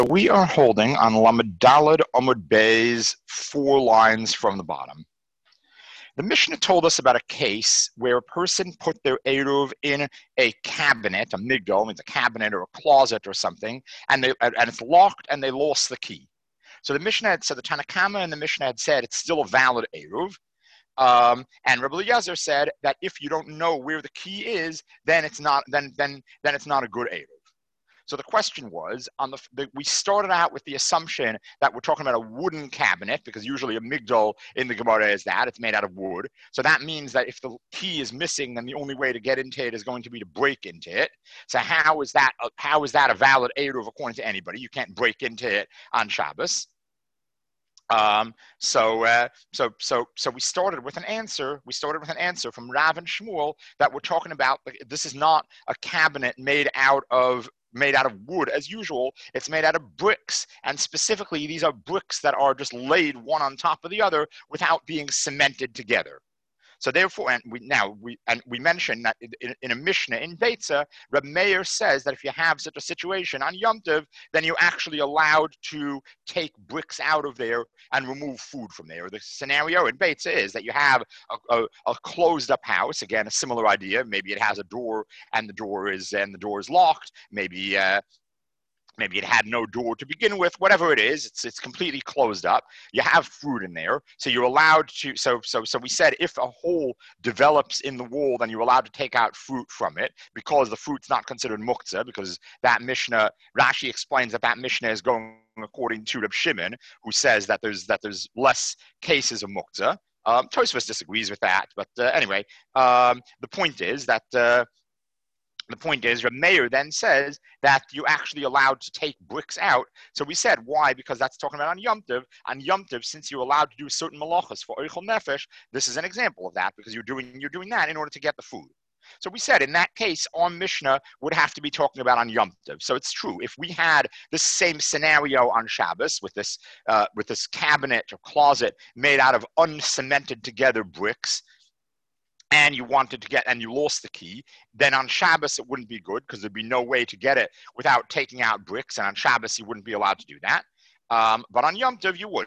We are holding on Lamed Daled Amud Bey's 4 lines from the bottom. The Mishnah told us about a case where a person put their Eruv in a cabinet, a migdal, means a cabinet or a closet or something, and it's locked and they lost the key. So the Mishnah had said, the Tanakama and the Mishnah had said it's still a valid Eruv. And Rabbi Eliezer said that if you don't know where the key is, then it's not it's not a good Eruv. So the question was, we started out with the assumption that we're talking about a wooden cabinet, because usually a migdal in the Gemara is that, it's made out of wood. So that means that if the key is missing, then the only way to get into it is going to be to break into it. So how is that a valid Eruv according to anybody? You can't break into it on Shabbos. So we started with an answer. We started with an answer from Rav and Shmuel that we're talking about. This is not a cabinet made out of wood as usual. It's made out of bricks, and specifically these are bricks that are just laid one on top of the other without being cemented together. So therefore, we mentioned that in a Mishnah in Beitza, Reb Meir says that if you have such a situation on Yom Tov, then you're actually allowed to take bricks out of there and remove food from there. The scenario in Beitza is that you have a closed up house. Again, a similar idea. Maybe it has a door and the door is locked. Maybe it had no door to begin with. Whatever it is, it's completely closed up. You have fruit in there, so you're allowed to. So we said if a hole develops in the wall, then you're allowed to take out fruit from it because the fruit's not considered muktzah. Because that Mishnah, Rashi explains that Mishnah is going according to Reb Shimon, who says that there's less cases of muktzah. Tosfos disagrees with that, but anyway, the point is that. The point is, Reb Meir then says that you're actually allowed to take bricks out. So we said, why? Because that's talking about on Yom Tov. On Yom Tov, since you're allowed to do certain malachas for Eichel Nefesh, this is an example of that, because you're doing that in order to get the food. So we said, in that case, our Mishnah would have to be talking about on Yom Tov. So it's true. If we had this same scenario on Shabbos with this cabinet or closet made out of uncemented together bricks, and you lost the key, then on Shabbos it wouldn't be good because there'd be no way to get it without taking out bricks, and on Shabbos you wouldn't be allowed to do that. But on Yom Tov you would.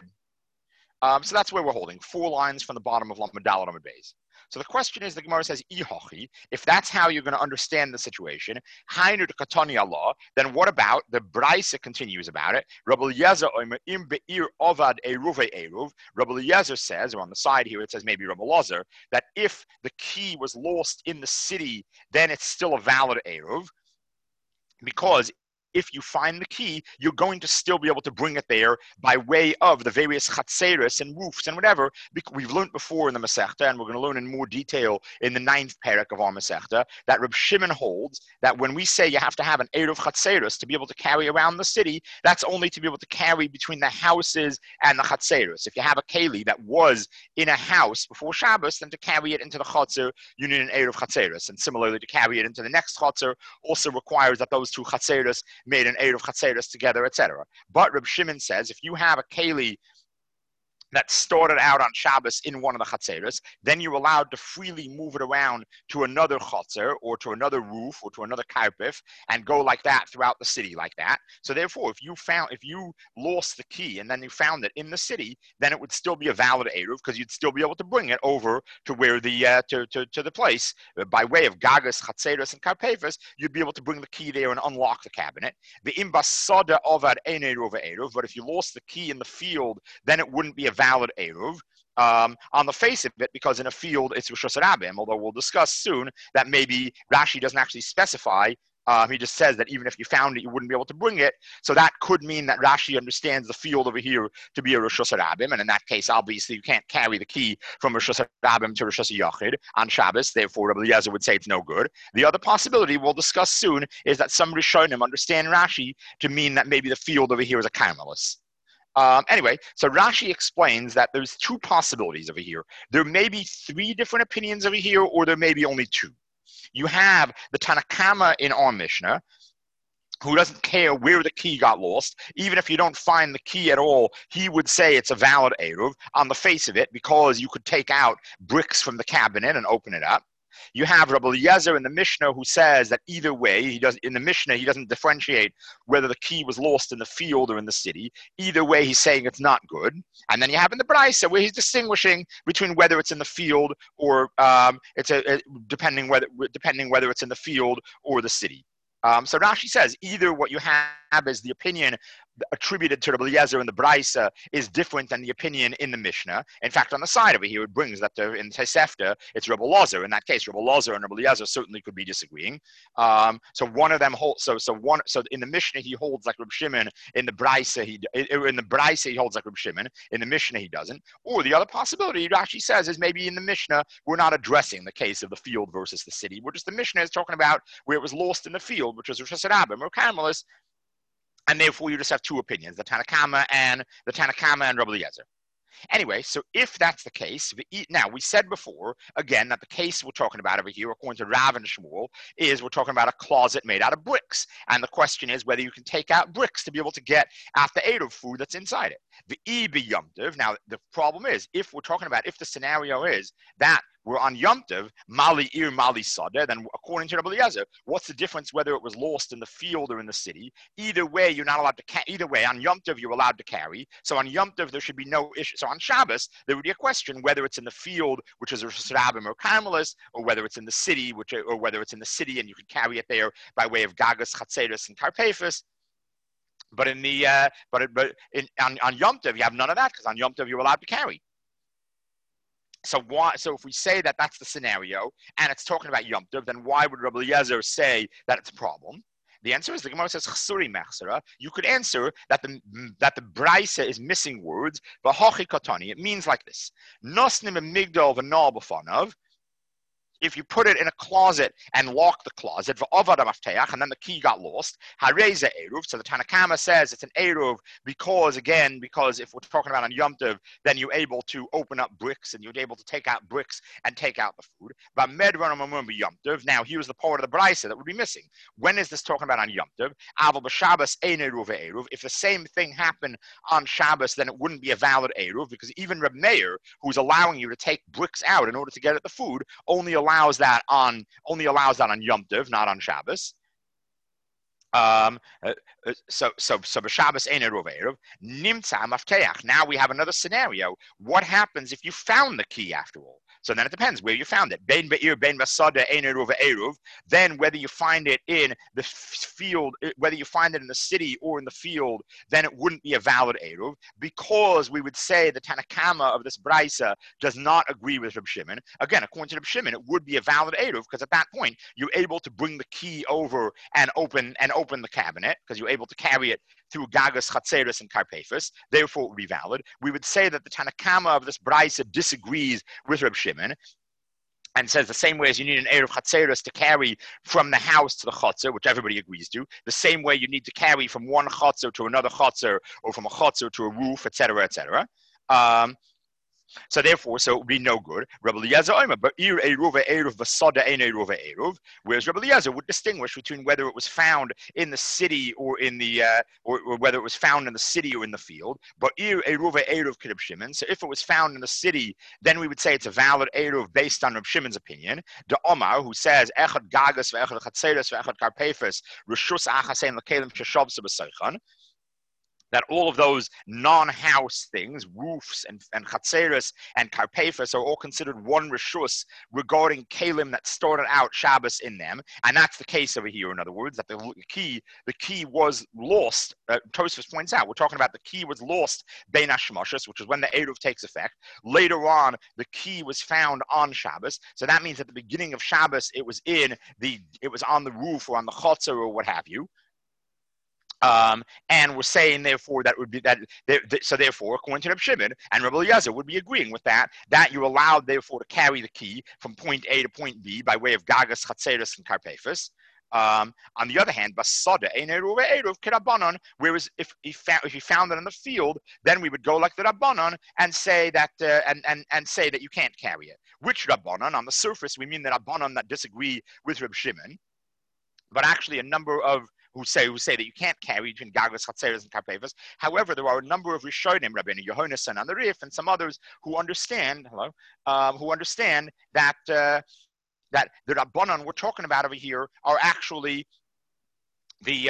So that's where we're holding 4 lines from the bottom of Lamed Daled Amud Beis. So the question is, the Gemara says, Ihochi, if that's how you're going to understand the situation, Hainu Katani Allah, then what about the Braisa continues about it? Rabbi Eliezer im be'ir ovad eruve eruv. Rabbi Eliezer says, or on the side here it says maybe Rabbi Eliezer, that if the key was lost in the city, then it's still a valid eruv, because if you find the key, you're going to still be able to bring it there by way of the various chatzeros and roofs and whatever. We've learned before in the Masechta, and we're going to learn in more detail in the 9th parak of our Masechta, that Reb Shimon holds that when we say you have to have an eruv chatzeros to be able to carry around the city, that's only to be able to carry between the houses and the chatzeros. If you have a keli that was in a house before Shabbos, then to carry it into the chatzer, you need an eruv chatzeros. And similarly, to carry it into the next chatzer also requires that those two chatzeros made an eruv chatzeros together, etc. But Reb Shimon says if you have a keli that started out on Shabbos in one of the chatzeros, then you're allowed to freely move it around to another chatzer or to another roof or to another karpif and go like that throughout the city like that. So therefore, if you lost the key and then you found it in the city, then it would still be a valid eruv because you'd still be able to bring it over to where to the place by way of gagas, chatzeros, and karpefis. You'd be able to bring the key there and unlock the cabinet. The imbasada ovad ein eruv eruv, but if you lost the key in the field, then it wouldn't be a valid eruv on the face of it, because in a field it's Rosh Hashanah, although we'll discuss soon that maybe Rashi doesn't actually specify. He just says that even if you found it, you wouldn't be able to bring it. So that could mean that Rashi understands the field over here to be a Rosh Hashanah, and in that case, obviously, you can't carry the key from Rosh Hashanah to Rosh Hashanah on Shabbos. Therefore, Rabbi Eliezer would say it's no good. The other possibility we'll discuss soon is that some Rishonim understand Rashi to mean that maybe the field over here is a Carmelis. Anyway, so Rashi explains that there's 2 possibilities over here. There may be 3 different opinions over here, or there may be only 2. You have the Tanakama in our Mishnah, who doesn't care where the key got lost. Even if you don't find the key at all, he would say it's a valid eruv on the face of it, because you could take out bricks from the cabinet and open it up. You have Rabbi Eliezer in the Mishnah who says that either way, he doesn't differentiate whether the key was lost in the field or in the city. Either way, he's saying it's not good. And then you have in the Brisa where he's distinguishing between whether it's in the field or depending whether it's in the field or the city. So Rashi says either what you have is the opinion attributed to Rabbi Eliezer in the Brisa is different than the opinion in the Mishnah. In fact, on the side of it here, it brings that in Tosefta, it's Rabbi Eliezer. In that case, Rabbi Eliezer and Rabbi Eliezer certainly could be disagreeing. So one of them holds. So in the Mishnah he holds like Rabbi Shimon. In the Brisa he holds like Rabbi Shimon. In the Mishnah he doesn't. Or the other possibility Rashi says is maybe in the Mishnah we're not addressing the case of the field versus the city. We're just the Mishnah is talking about where it was lost in the field, which was Rosh Hashanah or Carmelis. And therefore, you just have two opinions: the Tanakama and Rabbi Eliezer. Anyway, so if that's the case, now we said before again that the case we're talking about over here, according to Rav and Shmuel, is we're talking about a closet made out of bricks, and the question is whether you can take out bricks to be able to get at the Eruv food that's inside it. The Yom Tov. Now the problem is if the scenario is that we're on Yom Tov, Mali Ir Mali Sadeh, then according to Rabbi Eliezer, what's the difference whether it was lost in the field or in the city? Either way, you're not allowed to either way, on Yom Tov, you're allowed to carry. So on Yom Tov, there should be no issue. So on Shabbos, there would be a question whether it's in the field, which is Rosh Hashanah or Carmelis, or whether it's in the city, or whether it's in the city and you can carry it there by way of Gagas, Chatzeris, and Karpefis. But on Yom Tov, you have none of that because on Yom Tov, you're allowed to carry. So if we say that that's the scenario and it's talking about Yom Tov, then why would Rabbi Eliezer say that it's a problem? The answer is the Gemara says Chsuri Mechsera. You could answer that the Brisa is missing words. V'hachi katani. It means like this: Nosnim migdal v'nal b'fanav. If you put it in a closet and lock the closet, and then the key got lost, hareza eruv. So the Tanakama says it's an eruv because if we're talking about on Yom Tov, then you're able to open up bricks and you're able to take out bricks and take out the food. But Yom Tov. Now here's the part of the Brisa that would be missing. When is this talking about on Yom Tov? Aval b'Shabbos ein eruv eruv. If the same thing happened on Shabbos, then it wouldn't be a valid eruv because even Reb Meir, who's allowing you to take bricks out in order to get at the food, only allows that on Yom Tov, not on Shabbos. So b'Shabbos ein eruv eruv nimtza mafteach. Now we have another scenario. What happens if you found the key after all? So then it depends where you found it. Bein be'ir, bein basada, ein eruv eruv. Then whether you find it in the field, whether you find it in the city or in the field, then it wouldn't be a valid eruv because we would say the Tanakama of this Brisa does not agree with Reb Shimon. Again, according to Reb Shimon, it would be a valid eruv because at that point you're able to bring the key over and open the cabinet because you're able to carry it through Gagas, Chatzeris, and Karpefis. Therefore, it would be valid. We would say that the Tanakama of this Brisa disagrees with Reb Shimon and says the same way as you need an Eruv Chatzeris to carry from the house to the Chatzer, which everybody agrees to, the same way you need to carry from one Chatzer to another Chatzer or from a Chatzer to a roof, etc., etc. So therefore, it would be no good. Rabbi Eliezer Omer, but ir eruv eruv v'sada ein eruv eruv. Whereas Rabbi Eliezer would distinguish between whether it was found in the city or in the or whether it was found in the city or in the field. But ir eruv eruv k'Reb Shimon. So if it was found in the city, then we would say it's a valid eruv based on Reb Shimon's opinion. The Omar, who says echad gagas ve'echad chatzeres ve'echad karpefes reshus achasein l'kelim sheshavsa b'seichan. That all of those non-house things, roofs and chatzeres and karpefes, are all considered one reshus regarding kalim that started out Shabbos in them, and that's the case over here. In other words, that the key was lost. Tosfos points out we're talking about the key was lost bein hashmashos, which is when the eruv takes effect. Later on, the key was found on Shabbos, so that means at the beginning of Shabbos it was on the roof or on the chotzer or what have you. And we're saying, therefore, that would be that. So, therefore, according to Reb Shimon and Rabbi Eliezer would be agreeing with that you're allowed, therefore, to carry the key from point A to point B by way of Gagas, Chatzeris, and Karpefis. On the other hand, basada ein eruv eruv k'Rabbanon. Whereas if you found it in the field, then we would go like the Rabbanon and say that and say that you can't carry it. Which Rabbanon? On the surface, we mean the Rabbanon that disagree with Reb Shimon, but actually a number of who say that you can't carry between Gagas, Chatzeres, and Karpefes. However, there are a number of Rishonim, Rabbeinu Yehonasan and the Rif, and some others who understand, that that the Rabbanon we're talking about over here are actually the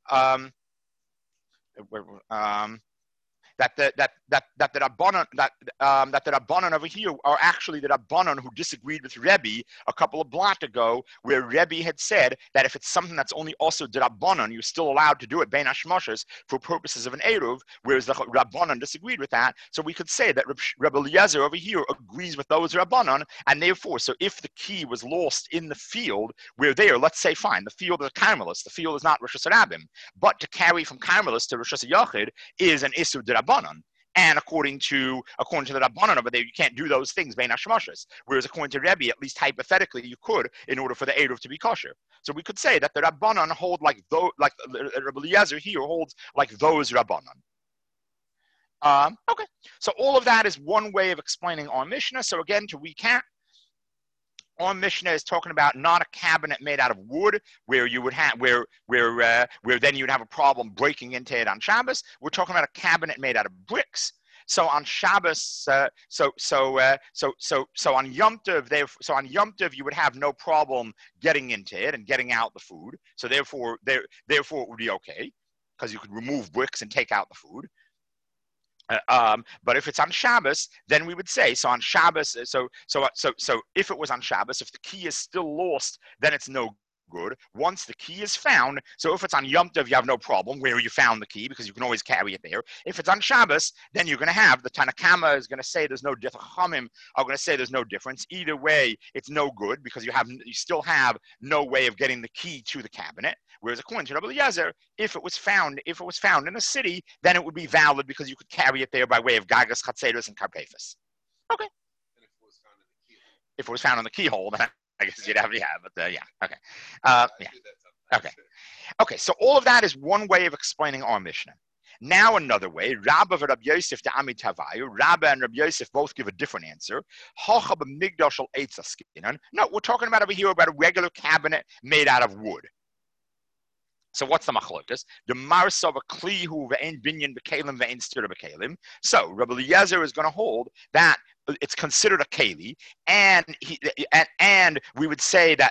that the Rabbanon that the Rabbanon over here are actually the Rabbanon who disagreed with Rebbe a couple of blot ago, where Rebbe had said that if it's something that's only also the Rabbanon, you're still allowed to do it bein hashmoshes for purposes of an eruv, whereas the Rabbanon disagreed with that. So we could say that Rebbe Eliezer over here agrees with those Rabbanon, and therefore, so if the key was lost in the field, we're there. Let's say, fine, the field is a Carmelis, the field is not Rosh Hashanah, but to carry from Carmelis to Rosh Hashanah is an Isur D'Rabbanan. And according to the Rabbanan over there, you can't do those things, bein hashmoshes. Whereas according to Rebbe, at least hypothetically, you could in order for the eruv to be kosher. So we could say that the Rabbanan hold like those, like Rebbe Eliezer here holds like those Rabbanan. Okay, so all of that is one way of explaining our Mishnah. So again, to recap, our Mishnah is talking about not a cabinet made out of wood, where you would have where then you would have a problem breaking into it on Shabbos. We're talking about a cabinet made out of bricks. So on Shabbos, so on Yom Tov, you would have no problem getting into it and getting out the food. So therefore it would be okay because you could remove bricks and take out the food. But if it's on Shabbos, then we would say, so on Shabbos, so if it was on Shabbos, if the key is still lost, then it's no good. Once the key is found, so if it's on Yom Tov, you have no problem where you found the key because you can always carry it there. If it's on Shabbos, then you're going to have, the Tanna Kama is going to say there's no difference. Chachamim are going to say there's no difference. Either way, it's no good because you still have no way of getting the key to the cabinet. Whereas according to Rebbe Eliezer, if it was found in a city, then it would be valid because you could carry it there by way of Gagas, Chatzeros, and Karpefis. Okay. And if it was found in the keyhole, then I guess you'd have, but yeah, okay. Okay. Okay, so all of that is one way of explaining our Mishnah. Now another way, Rabba and Rabbi Yosef de Ami Tavayu, Rabba and Rabbi Yosef both give a different answer. No, we're talking about over here about a regular cabinet made out of wood. So what's the machlokas? The marsav a klihu ve'en binyan b'kelim ve'en stira b'kelim. So Rabbi Eliezer is going to hold that it's considered a keli, and we would say that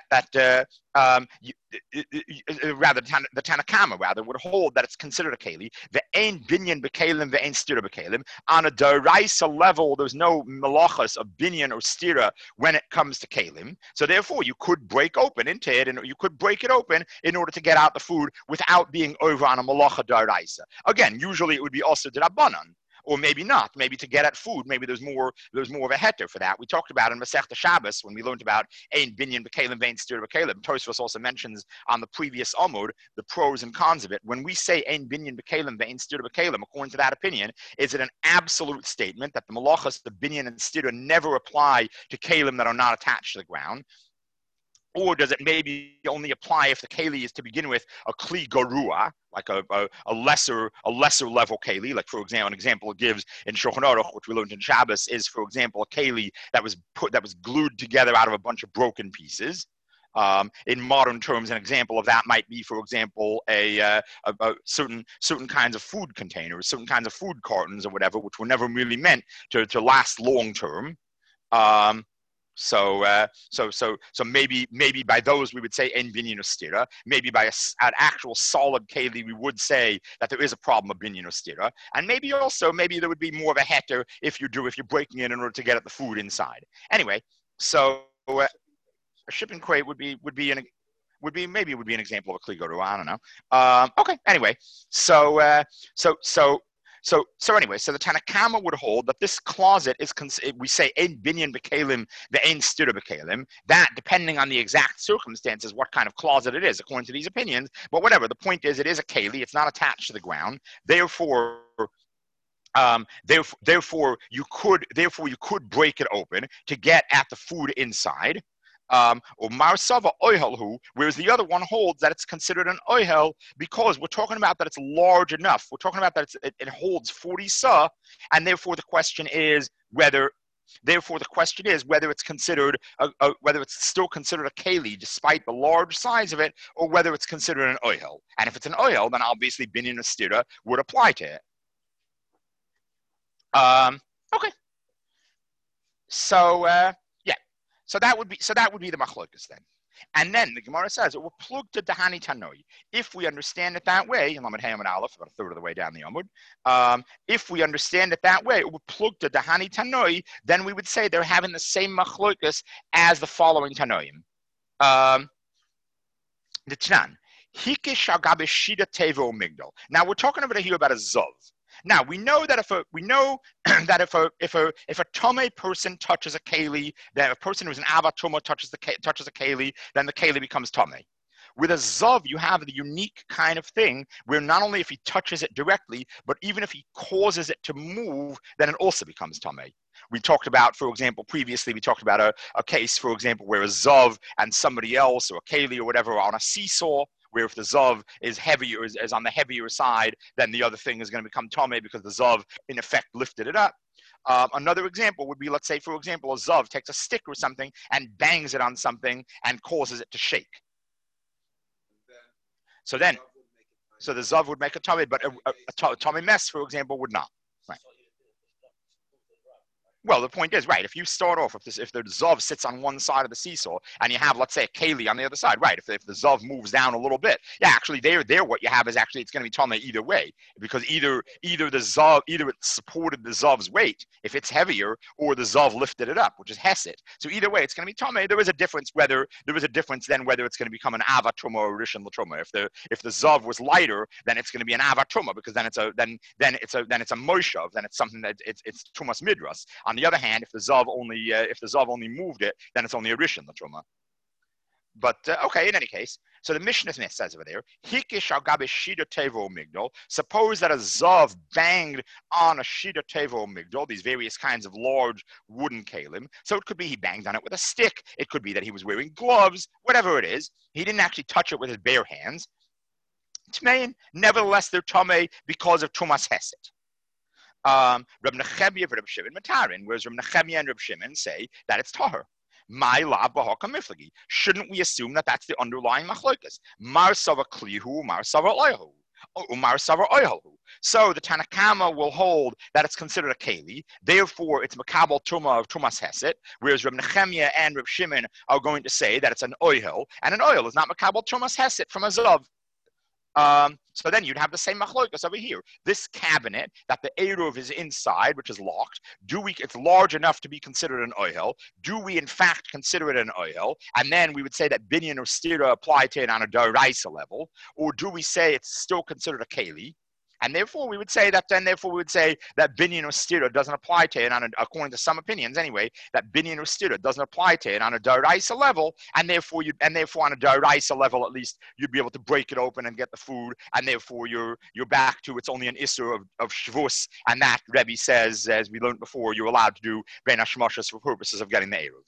rather the Tanna Kama rather would hold that it's considered a keli. The ein binyan b'kelim ve'ein stira b'kelim. On a deraisa level, there's no malachas of binyan or stira when it comes to kelim. So therefore, you could break open into it, and you could break it open in order to get out the food without being over on a malacha deraisa. Again, usually it would be also d'Rabbanan. Or maybe not. Maybe to get at food, maybe there's more of a heter for that. We talked about in Masechta Shabbos when we learned about ein binyan b'kelim vein stira b'kelim. Tosfos also mentions on the previous Amud the pros and cons of it. When we say ein binyan b'kelim vein stira b'kelim, according to that opinion, is it an absolute statement that the malachas, the binyan and stira, never apply to kelim that are not attached to the ground? Or does it maybe only apply if the keli is to begin with a kli garua, like a lesser level keli? Like for example, an example it gives in Shulchan Aruch, which we learned in Shabbos, is for example a keli that was glued together out of a bunch of broken pieces. In modern terms, an example of that might be, for example, a certain kinds of food containers, certain kinds of food cartons or whatever, which were never really meant to last long term. So maybe by those we would say en binyan stira. Maybe by an actual solid keli we would say that there is a problem of binyan stira. And maybe there would be more of a heter if you're breaking in order to get at the food inside. Anyway, so a shipping crate would be an example of a kli goru. I don't know. Okay. Anyway, so anyway, so the Tanna Kama would hold that this closet is, we say, ein binyan b'kelim, the ein stira b'kelim, that depending on the exact circumstances, what kind of closet it is, according to these opinions. But whatever, the point is, it is a keli, it's not attached to the ground. Therefore, you could break it open to get at the food inside. Or marsava oihelhu, whereas the other one holds that it's considered an oihel because we're talking about that it's large enough. We're talking about that it holds 40 sa, and therefore the question is whether it's considered whether it's still considered a keli despite the large size of it, or whether it's considered an oihel. And if it's an oihel, then obviously binyan stira would apply to it. Okay. So So that would be the machlokas then. And then the Gemara says it will plug to Dahani Tanoi. If we understand it that way, and Lamed Hayam and Aleph, about a third of the way down the Amud, if we understand it that way, it will plug to Dahani Tanoi, then we would say they're having the same machlokas as the following Tanoim. The Tnan. Now we're talking over here about a Zov. Now we know that if a Tomei person touches a Keli, that a person who's an Ava Tuma touches a Keli, then the Keli becomes Tomei. With a Zav, you have the unique kind of thing where not only if he touches it directly, but even if he causes it to move, then it also becomes Tomei. We talked about, for example, previously we talked about a case, for example, where a Zav and somebody else or a Keli or whatever are on a seesaw, where if the Zav is heavier, is on the heavier side, then the other thing is going to become Tomei because the Zav, in effect, lifted it up. Another example would be, let's say, for example, a Zav takes a stick or something and bangs it on something and causes it to shake. So the Zav would make a Tomei, but a Tomei mess, for example, would not. Right. Well, the point is, right, if you start off, if the Zav sits on one side of the seesaw and you have, let's say, a Keli on the other side, right, if the Zav moves down a little bit, yeah, actually there what you have is actually it's going to be Tomei either way, because either it supported the Zav's weight, if it's heavier, or the Zav lifted it up, which is Hesed. So either way, it's going to be Tomei. There is a difference whether it's going to become an Ava Truma or Rishon L'Truma. If the Zav was lighter, then it's going to be an Ava Truma, because then it's a Moshav, then it's something that it's Trumas Midras. On the other hand, if the Zav only moved it, then it's only a Rishon L'Truma. But okay, in any case, so the Mishnah says over there, Hikish al gabe shida tevo migdol. Suppose that a Zav banged on a shida tevo migdol, these various kinds of large wooden kalim. So it could be he banged on it with a stick. It could be that he was wearing gloves. Whatever it is, he didn't actually touch it with his bare hands. Tmein, nevertheless, they're tamei because of Tumas Hesed. Reb Nechemia and Reb Shimon Matarin, whereas Reb Nechemia and Reb Shimon say that it's tahor. My lav b'haka miflagi. Shouldn't we assume that that's the underlying machlokas? Mar sava klihu, mar sava oihu, mar sava oihu. So the Tanakama will hold that it's considered a keli, therefore it's makabel tuma of tumas hesed, whereas Reb Nechemia and Reb Shimon are going to say that it's an oil, and an oil is not makabel tumas hesed from a zav. So then you'd have the same machlokas over here. This cabinet that the Eruv is inside, which is locked, it's large enough to be considered an oil. Do we in fact consider it an oil? And then we would say that binyan or stira apply to it on a daraisa level, or do we say it's still considered a keli? And therefore we would say that binyan or stira doesn't apply to it according to some opinions anyway, that binyan or stira doesn't apply to it on a daraisa level, and therefore on a daraisa level at least you'd be able to break it open and get the food, and therefore you're back to it's only an issur of shvus, and that Rebbe says, as we learned before, you're allowed to do ben hashmashas for purposes of getting the eruv.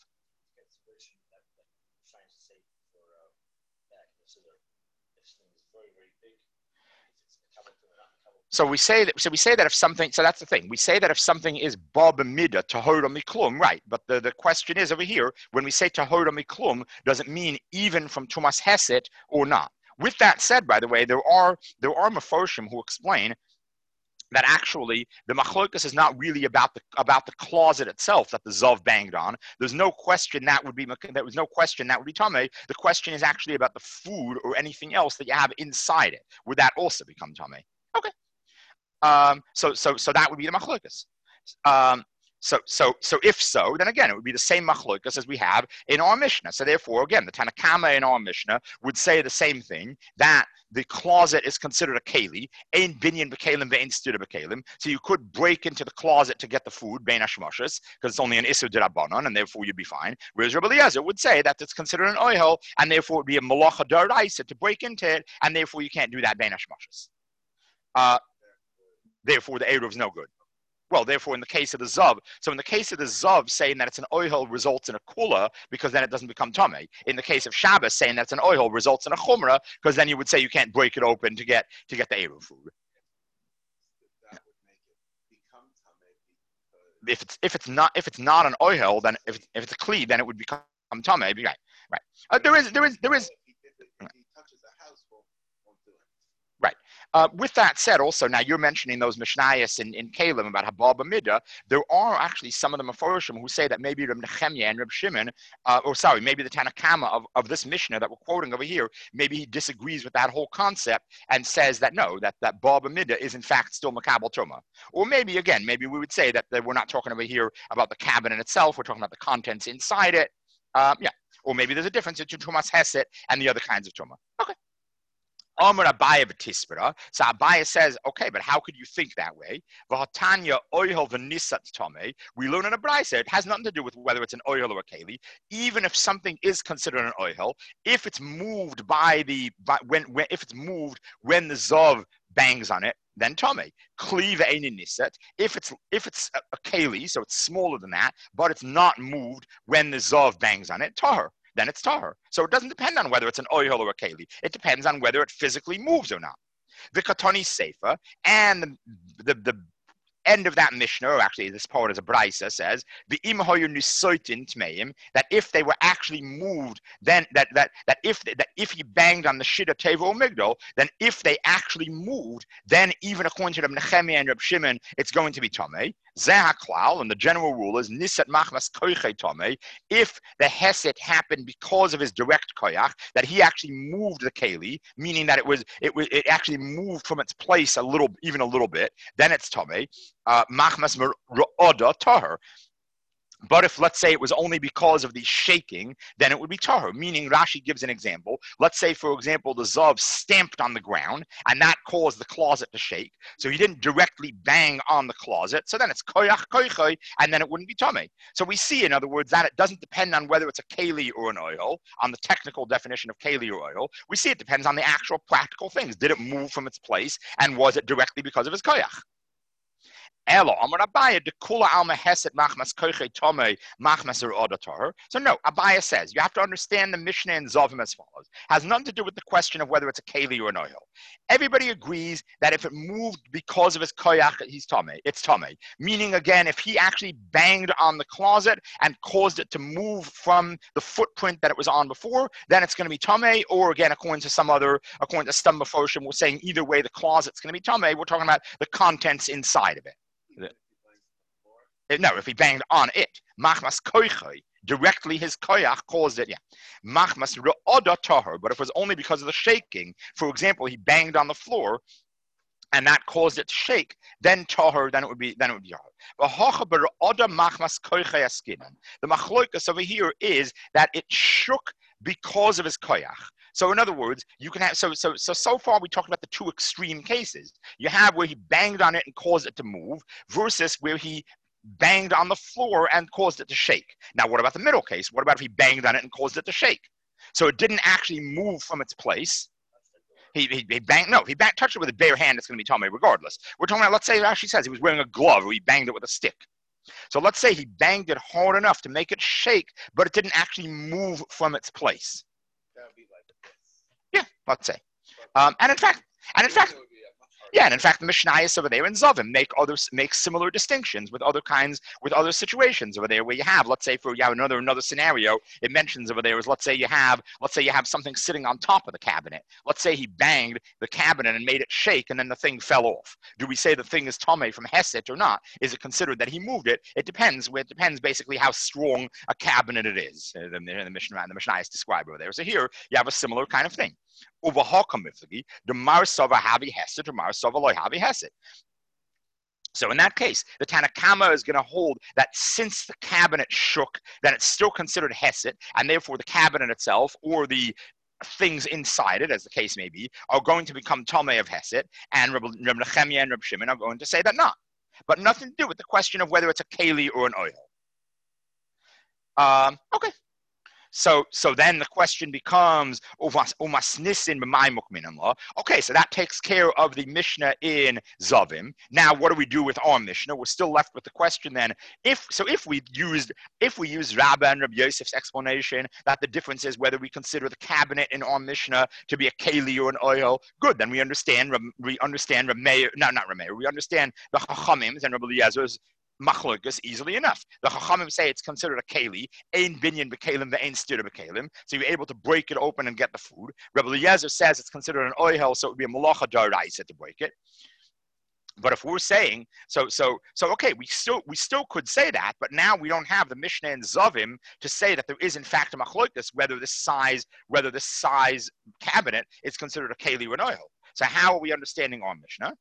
So we say that if something, so that's the thing. We say that if something is ba b'mida tahora miklum, right? But the question is over here, when we say tahora miklum, does it mean even from tumas hesed or not? With that said, by the way, there are meforshim who explain that actually the machlokas is not really about the closet itself that the zav banged on. There's no question that would be tamei. The question is actually about the food or anything else that you have inside it. Would that also become tamei? Okay. So that would be the machlokas. So if so, then again, it would be the same machlokas as we have in our Mishnah. So therefore, again, the Tanakama in our Mishnah would say the same thing, that the closet is considered a keli, ein binyan b'kelim ve'ein stira b'kelim. So you could break into the closet to get the food, bein hashmashas, because it's only an issur d'rabbanan, and therefore you'd be fine. Whereas Rabbi Eliezer would say that it's considered an oihel, and therefore it would be a malacha d'oraisa to break into it, and therefore you can't do that bein hashmashas. Therefore the eruv is no good. Well, therefore, in the case of the zav, saying that it's an oihel results in a kula because then it doesn't become tamei. In the case of Shabbos, saying that it's an oihel results in a chumrah because then you would say you can't break it open to get the eruv food. That would make it become tamei. If it's not an oihel, then if it's a kli, then it would become tamei. Right. There is. If he touches a house, won't do it. Right. With that said, also, now you're mentioning those Mishnayos in Kalim about Habab Midah. There are actually some of the Meforshim who say that maybe Reb Nechemia and Reb Shimon, maybe the Tanakama of this Mishnah that we're quoting over here, maybe he disagrees with that whole concept and says that no, that Bab Midah is in fact still Makabel Tuma. Or maybe, again, maybe we would say that we're not talking over here about the cabinet itself, we're talking about the contents inside it. Or maybe there's a difference between Tumas Hesed and the other kinds of Tuma. Okay. Amar Abaya v'tispera. So Abaya says, okay, but how could you think that way? V'hatanya oihel v'nisat tome. We learn in a brayso, it has nothing to do with whether it's an oihel or a keli. Even if something is considered an oihel, if it's moved if it's moved when the zov bangs on it, then tome. Cleave einin nisat. If it's a keli, so it's smaller than that, but it's not moved when the zov bangs on it, tahor. Then it's tahor. So it doesn't depend on whether it's an oihel or a keli. It depends on whether it physically moves or not. The katoni seifa and the end of that Mishnah, or actually this part is a brayso, says the imhoyu nisoitin tmeim, that if they were actually moved, then that if he banged on the shida teva or migdal, then if they actually moved, then even according to Reb Nechemia and Reb Shimon, it's going to be tamei. Zeh haklal, and the general rule is nisat machmas koiche tamei. If the hesed happened because of his direct koyach, that he actually moved the keli, meaning that it actually moved from its place even a little bit, then it's tamei. Machmas ro'oda tahor. But if, let's say, it was only because of the shaking, then it would be tahor, meaning Rashi gives an example. Let's say, for example, the zav stamped on the ground, and that caused the closet to shake. So he didn't directly bang on the closet. So then it's koyach koichoi, and then it wouldn't be tamei. So we see, in other words, that it doesn't depend on whether it's a keli or an oil, on the technical definition of keli or oil. We see it depends on the actual practical things. Did it move from its place, and was it directly because of his koyach? Elo, Amar Abaya, de kula alma heset machmas koiche tome machmas or odator. So no, Abaya says you have to understand the Mishnah and Zovim as follows. Has nothing to do with the question of whether it's a keli or an oil. Everybody agrees that if it moved because of his koyach, he's tome. It's tome. Meaning again, if he actually banged on the closet and caused it to move from the footprint that it was on before, then it's going to be tome. Or again, according to some Meforshim, we're saying either way the closet's going to be tome. We're talking about the contents inside of it. No, if he banged on it, machmas koichoi, directly his koyach caused it. Yeah, machmas ro'oda tahor. But if it was only because of the shaking, for example, he banged on the floor, and that caused it to shake, then tahor, then it would be tahor. The machloikas over here is that it shook because of his koyach. So in other words, you can have so far we talked about the two extreme cases. You have where he banged on it and caused it to move, versus where he banged on the floor and caused it to shake. Now, what about the middle case? What about if he banged on it and caused it to shake? So it didn't actually move from its place. He touched it with a bare hand, it's going to be tamei regardless. We're talking about, let's say it actually says he was wearing a glove or he banged it with a stick. So let's say he banged it hard enough to make it shake, but it didn't actually move from its place. Yeah, let's say. And in fact, the Mishnayos over there in Zovim make similar distinctions with other situations over there where you have, let's say, another scenario it mentions over there is, let's say you have something sitting on top of the cabinet. Let's say he banged the cabinet and made it shake, and then the thing fell off. Do we say the thing is tamei from Hesed or not? Is it considered that he moved it? It depends. It depends basically how strong a cabinet it is. The Mishnayos describe over there. So here you have a similar kind of thing. The Mar Sava Havi Hesed or Mar Sava Loi Havi Hesed. So in that case, the Tanakama is going to hold that since the cabinet shook, then it's still considered Hesed, and therefore the cabinet itself or the things inside it, as the case may be, are going to become tamei of Hesed, and Reb Nechemia and Reb Shimon are going to say that not. But nothing to do with the question of whether it's a keli or an oil. Okay. So then the question becomes, okay, so that takes care of the Mishnah in Zovim. Now, what do we do with our Mishnah? We're still left with the question then, if we use Rabbah and Rabbi Yosef's explanation that the difference is whether we consider the cabinet in our Mishnah to be a keli or an oil, good, then we understand the Chachamim and Rabbi Eliezer's machlokas easily enough. The Chachamim say it's considered a keli, ein binyan bekalim, the ein stira bekalim. So you're able to break it open and get the food. Rabbi Eliezer says it's considered an oihel, so it would be a malacha daraisa to break it. But if we're saying okay, we still could say that, but now we don't have the Mishnah and Zavim to say that there is in fact a machlokas whether this size cabinet is considered a keli or an oihel. So how are we understanding our Mishnah?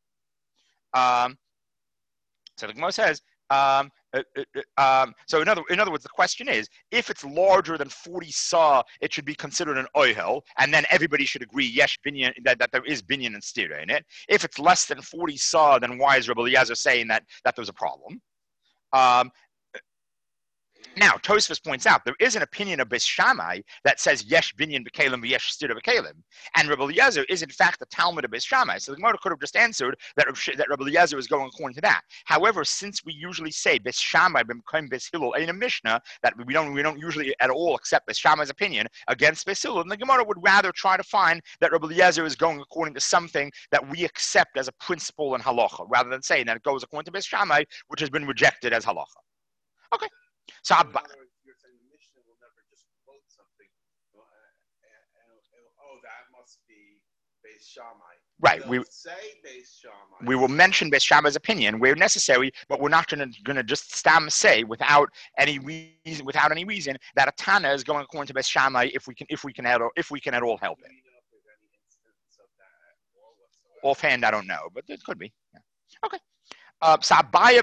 So the Gemara says, so in other words, the question is, if it's larger than 40 sa, it should be considered an oihel, and then everybody should agree, yes, binyan, that there is binyan and stira in it. If it's less than 40 sa, then why is Rabbi Eliezer saying that there's a problem? Now, Tosfos points out there is an opinion of Beis Shammai that says yesh binyan b'kelim v'yesh stira b'kelim, and Rabbi Eliezer is in fact the Talmud of Beis Shammai. So the Gemara could have just answered that Rabbi Eliezer is going according to that. However, since we usually say Beis Shammai b'mekayim Beis Hillel in a Mishnah that we don't usually at all accept Beis Shammai's opinion against Beis Hillel, and the Gemara would rather try to find that Rabbi Eliezer is going according to something that we accept as a principle in halacha, rather than saying that it goes according to Beis Shammai, which has been rejected as halacha. Okay. So you're saying the Mishnah will never just quote something. That must be Beis Shammai. Right. We say Beis Shammai. We will mention Beis Shammai's opinion where necessary, but we're not going to just say without any reason that a Tana is going according to Beis Shammai if we can at all help it. Offhand, I don't know, but it could be. Yeah. Okay. Sabaya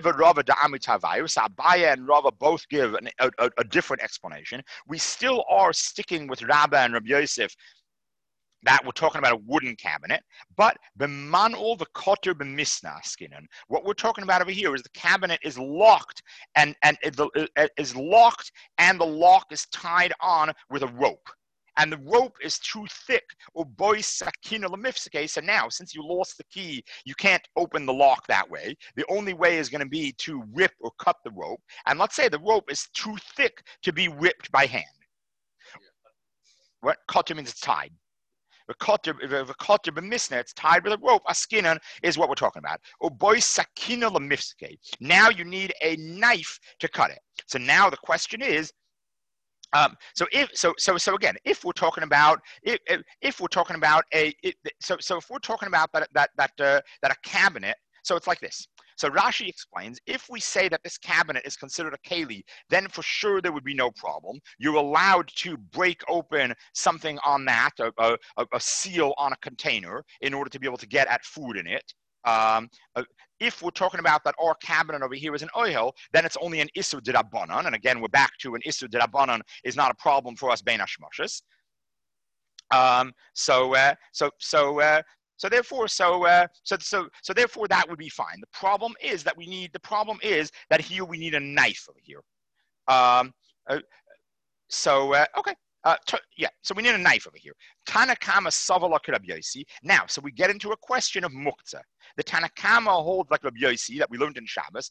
and Rava both give a different explanation. We still are sticking with Rabbah and Rabbi Yosef that we're talking about a wooden cabinet, but b'man'ul v'koter b'misna skinan. What we're talking about over here is the cabinet is locked and is locked, and the lock is tied on with a rope. And the rope is too thick, or boy sakina lemifsake. So now, since you lost the key, you can't open the lock that way. The only way is going to be to rip or cut the rope. And let's say the rope is too thick to be ripped by hand. What kotter means it's tied. The kotter b'misna, it's tied with a rope. Askinan is what we're talking about. Or boy sakina lemifsake. Now you need a knife to cut it. So now the question is, so again, if we're talking about that a cabinet, so it's like this. So Rashi explains, if we say that this cabinet is considered a keli, then for sure there would be no problem. You're allowed to break open something on that, a seal on a container, in order to be able to get at food in it. If we're talking about that our cabinet over here is an oihel, then it's only an isur d'Rabbanan, and again we're back to an isur d'Rabbanan is not a problem for us bein hashmashos. So therefore that would be fine. The problem is that here we need a knife over here. Okay. So we need a knife over here. Tanakama savala Rabbi Yossi. Now, so we get into a question of muktzah. The Tanakama holds like Rabbi Yossi that we learned in Shabbos.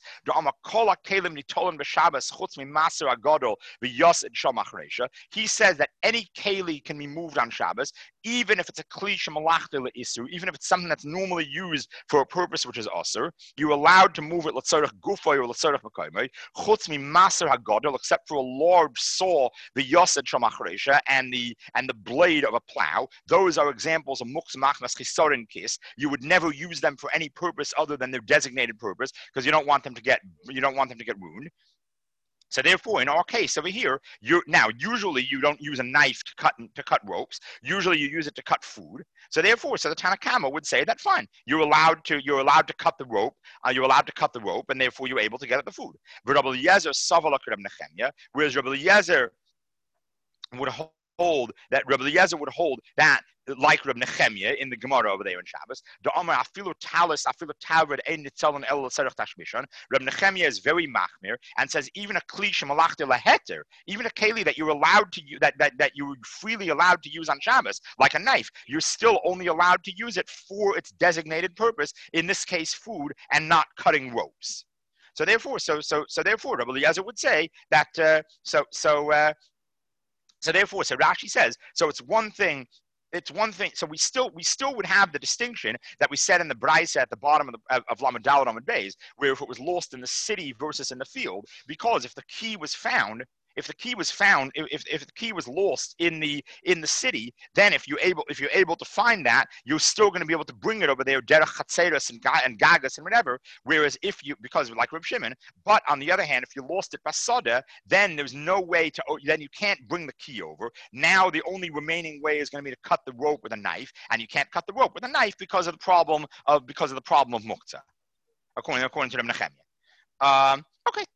He says that any keli can be moved on Shabbos, even if it's a kli shemalachta le'isur, even if it's something that's normally used for a purpose which is asur. You're allowed to move it l'tzarech gufay or l'tzarech mekaymay, chutz mimaser hagadol, except for a large saw, the yosed shamachresha, and the blade of a plow. Those are examples of muktzah machnas chisarin kis. You would never use them for any purpose other than their designated purpose, because you don't want them to get ruined. So therefore, in our case over here, usually you don't use a knife to cut ropes. Usually you use it to cut food. So therefore, the Tanakama would say that fine, you're allowed to cut the rope. And therefore you're able to get at the food. But Rabbi Eliezer savala Reb Nechemia, whereas Rabbi Eliezer would hold that like Reb Nechemia in the Gemara over there in Shabbos, Reb Nechemia is very machmir and says even a kli shemalachta laheter, even a keli that you're allowed to use, that you're freely allowed to use on Shabbos, like a knife, you're still only allowed to use it for its designated purpose, in this case food, and not cutting ropes. So therefore, Rabbi Eliezer would say that. So Rashi says, so it's one thing it's one thing. So we still would have the distinction that we said in the Braisa at the bottom of Lamed Daled Amud Beis, where if it was lost in the city versus in the field, because if the key was found, if the key was lost in the city, then if you're able to find that, you're still going to be able to bring it over there, derech chatzeros and gagas and whatever. Whereas because like Reb Shimon, but on the other hand, if you lost it basada, then there's no way then you can't bring the key over. Now the only remaining way is going to be to cut the rope with a knife, and you can't cut the rope with a knife because of the problem of muktzah, according to the Nehemiah. Okay.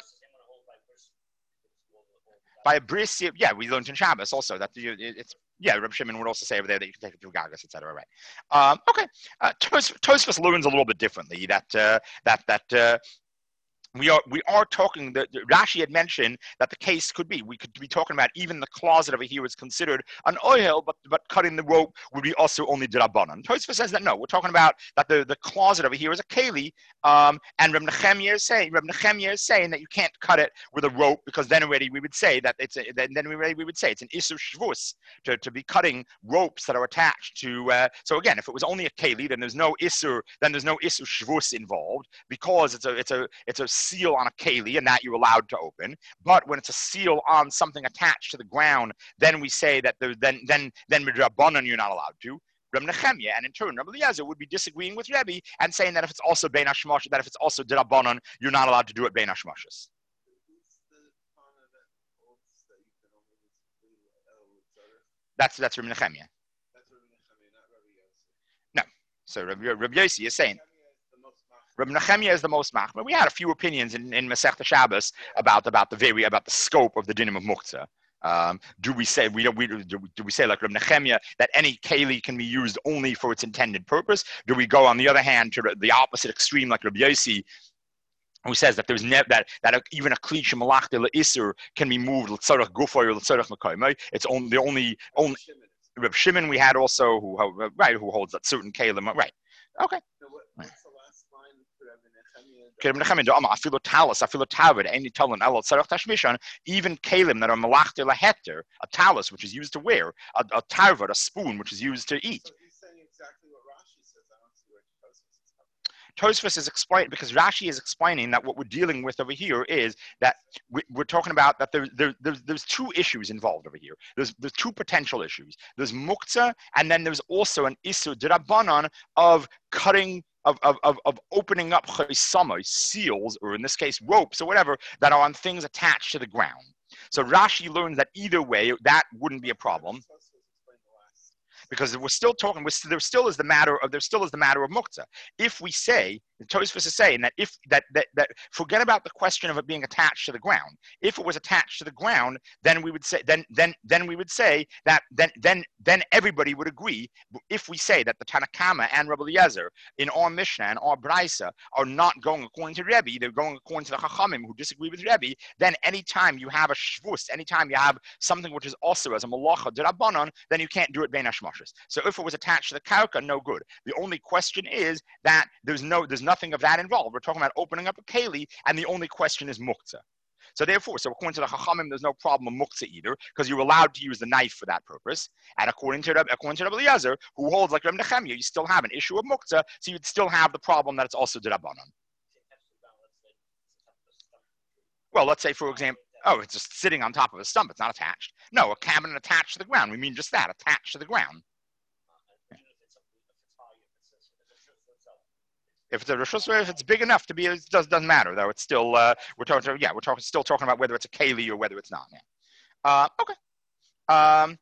By a bris, yeah, we learned in Shabbos also that it's Reb Shimon would also say over there that you can take it through gagas, etc. Right? Okay. Tosfos learns a little bit differently that we are talking that Rashi had mentioned that the case we could be talking about even the closet over here is considered an oil, but cutting the rope would be also only d'Rabbanan. Tosfos says that no, we're talking about that the closet over here is a keli, and Reb Nechemia is saying that you can't cut it with a rope because then already we would say that it's an isur shvus to be cutting ropes that are attached to. So again, if it was only a keli, then there's no isur shvus involved because it's a seal on a keli, and that you're allowed to open. But when it's a seal on something attached to the ground, then we say that then midrabanan you're not allowed to. Reb Nechemia, and in turn, Rabbi Eliezer would be disagreeing with Rebbe and saying that if it's also bein hashmash, that if it's also d'Rabbanan, you're not allowed to do it bein hashmashas. That's Reb Nechemia. No, so Reb Yossi is saying. Reb Nechemia is the most machmir. We had a few opinions in Masechta Shabbos about the scope of the dinim of muktzah. Do we say like Reb Nechemia that any keli can be used only for its intended purpose? Do we go on the other hand to the opposite extreme like Reb Yossi, who says that there's that even a kli shemalachta leisur can be moved l'tzarech gufoy or l'tzarech mekaymo? It's only Reb Shimon we had also who holds that certain kelim, right? Okay. Right. Even kalim that are malachte laheter, a talus which is used to wear, a tarvat, a spoon which is used to eat. So he's saying exactly what Rashi says. I don't see where Tosfos is explaining, because Rashi is explaining that what we're dealing with over here is that we're talking about that there's two issues involved over here. There's two potential issues. There's muktzah, and then there's also an isur d'Rabbanan of cutting. Of opening up chaysamai, seals, or in this case ropes or whatever, that are on things attached to the ground. So Rashi learns that either way that wouldn't be a problem, because we're still talking. There still is the matter of muktzah. If we say, Tosfos is saying that if that forget about the question of it being attached to the ground. If it was attached to the ground, then we would say then everybody would agree. If we say that the Tanakama and Rabbi Eliezer in our Mishnah and our Braisa are not going according to Rebbe, they're going according to the Chachamim who disagree with Rebbe, then anytime you have a shvus, anytime you have something which is also as a malacha d'Rabbanan, then you can't do it bein hashmashos. So if it was attached to the karka, no good. The only question is that there's nothing of that involved. We're talking about opening up a keli, and the only question is muktzah. So therefore, according to the Chachamim, there's no problem of muktzah either, because you're allowed to use the knife for that purpose. And according to Rabbi Eliezer, who holds like Reb Nechemia, you still have an issue of muktzah, so you'd still have the problem that it's also d'Rabbanan. Well, let's say, for example, it's just sitting on top of a stump. It's not attached. No, a cabinet attached to the ground. We mean just that, attached to the ground. If it's a rishus, if it's big enough to be, it doesn't matter though. It's still we're still talking about whether it's a keli or whether it's not. Yeah. Okay.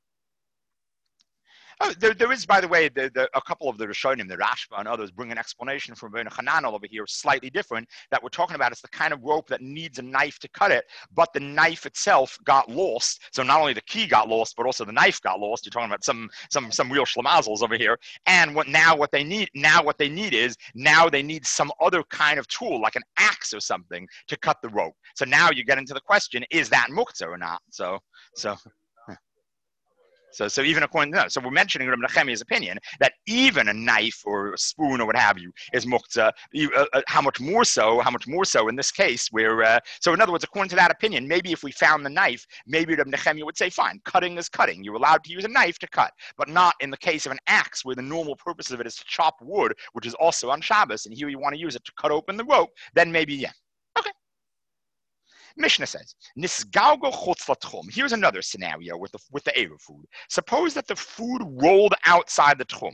There is, by the way, a couple of the Rishonim, the Rashba and others, bring an explanation from Rabbeinu Hananel over here, slightly different, that we're talking about. It's the kind of rope that needs a knife to cut it, but the knife itself got lost. So not only the key got lost, but also the knife got lost. You're talking about some real schlamazels over here. And what they need is they need some other kind of tool, like an axe or something, to cut the rope. So now you get into the question: is that muktzah or not? So. So even according to so we're mentioning Rabbi Nechemiah's opinion that even a knife or a spoon or what have you is muktzah. How much more so? How much more so in this case? Where so in other words, according to that opinion, maybe if we found the knife, maybe Rabbi Nechemiah would say, fine, cutting is cutting. You're allowed to use a knife to cut, but not in the case of an axe where the normal purpose of it is to chop wood, which is also on Shabbos, and here you want to use it to cut open the rope. Then maybe yeah. Okay. Mishnah says, Nisgalgo chutz latchum. Here's another scenario with the Eruv food. Suppose that the food rolled outside the tchum.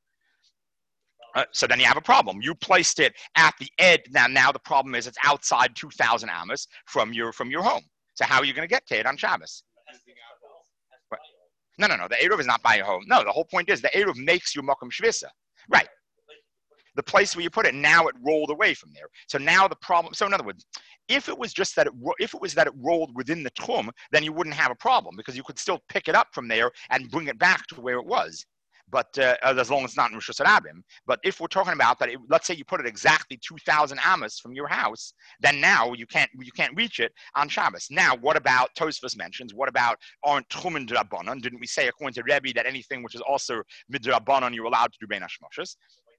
So then you have a problem. You placed it at the edge. Now the problem is it's outside 2,000 amas from your home. So how are you going to get to it on Shabbos? Right. No. The Eruv is not by your home. No, the whole point is the Eruv makes your makom shvisa. Right. The place where you put it, now it rolled away from there. So now the problem. So in other words, if it was that it rolled within the tchum, then you wouldn't have a problem because you could still pick it up from there and bring it back to where it was. But as long as it's not in Rishus Harabim. But if we're talking about that, let's say you put it exactly 2,000 amas from your house, then now you can't reach it on Shabbos. Now, what about Tosfos mentions? What about aren't tchumen d'Rabbanan? Didn't we say according to Rebbe that anything which is also midrabbanan you're allowed to do bein hashmoshes?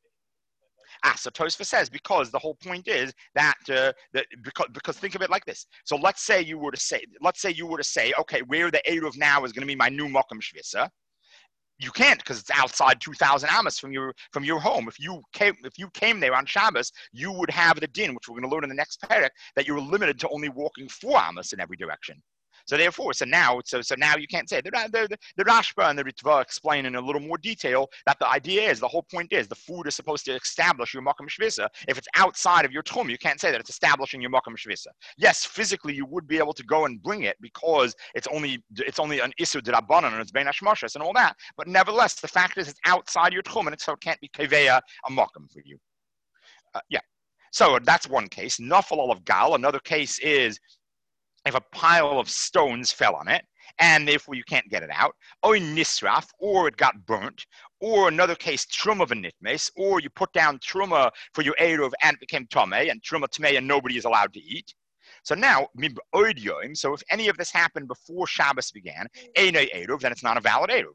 So Tosfos says because the whole point is that because think of it like this. So let's say you were to say, okay, where the Eruv now is going to be my new makom shvisa. You can't because it's outside 2,000 amas from your home. If you came there on Shabbos, you would have the din, which we're going to learn in the next parak, that you were limited to only walking 4 amas in every direction. So therefore, now you can't say the Rashba and the Ritva explain in a little more detail that the idea is, the whole point is, the food is supposed to establish your makom shvisa. If it's outside of your tchum, you can't say that it's establishing your makom shvisa. Yes, physically you would be able to go and bring it because it's only an isur d'Rabbanan and it's bein hashmoshes and all that. But nevertheless, the fact is it's outside your tchum and so it can't be keveya a makom for you. Yeah. So that's one case. Nafal olav gal. Another case is if a pile of stones fell on it, and therefore you can't get it out, or nisraf, or it got burnt, or another case, truma v'nitmes, or you put down truma for your eruv and it became tamei, and truma tamei and nobody is allowed to eat. So now, so if any of this happened before Shabbos began, einay eruv, then it's not a valid eruv.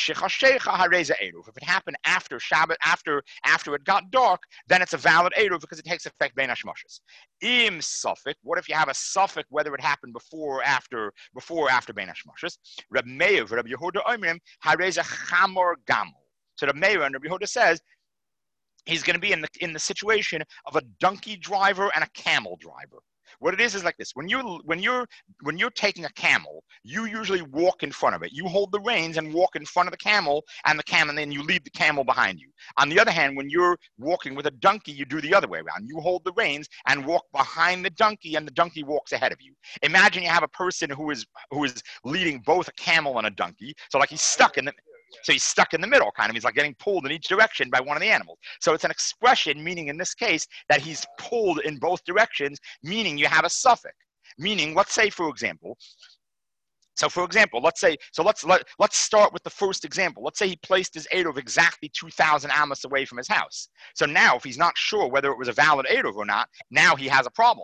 If it happened after Shabbos, after it got dark, then it's a valid eruv because it takes effect bein hashmoshes. Im suffik, what if you have a suffik whether it happened before or after bein hashmoshes? Reb Meir, Reb Yehuda omrim hareza chamor gamul. So Reb Meir and Reb Yehuda says he's going to be in the situation of a donkey driver and a camel driver. What it is like this: when you're taking a camel, you usually walk in front of it. You hold the reins and walk in front of the camel, and then you leave the camel behind you. On the other hand, when you're walking with a donkey, you do the other way around. You hold the reins and walk behind the donkey, and the donkey walks ahead of you. Imagine you have a person who is leading both a camel and a donkey, so like he's stuck in the middle, kind of. He's like getting pulled in each direction by one of the animals. So it's an expression, meaning in this case that he's pulled in both directions, meaning you have a suffix. Meaning, let's say, for example, let's start with the first example. Let's say he placed his eruv exactly 2,000 amos away from his house. So now, if he's not sure whether it was a valid eruv or not, now he has a problem.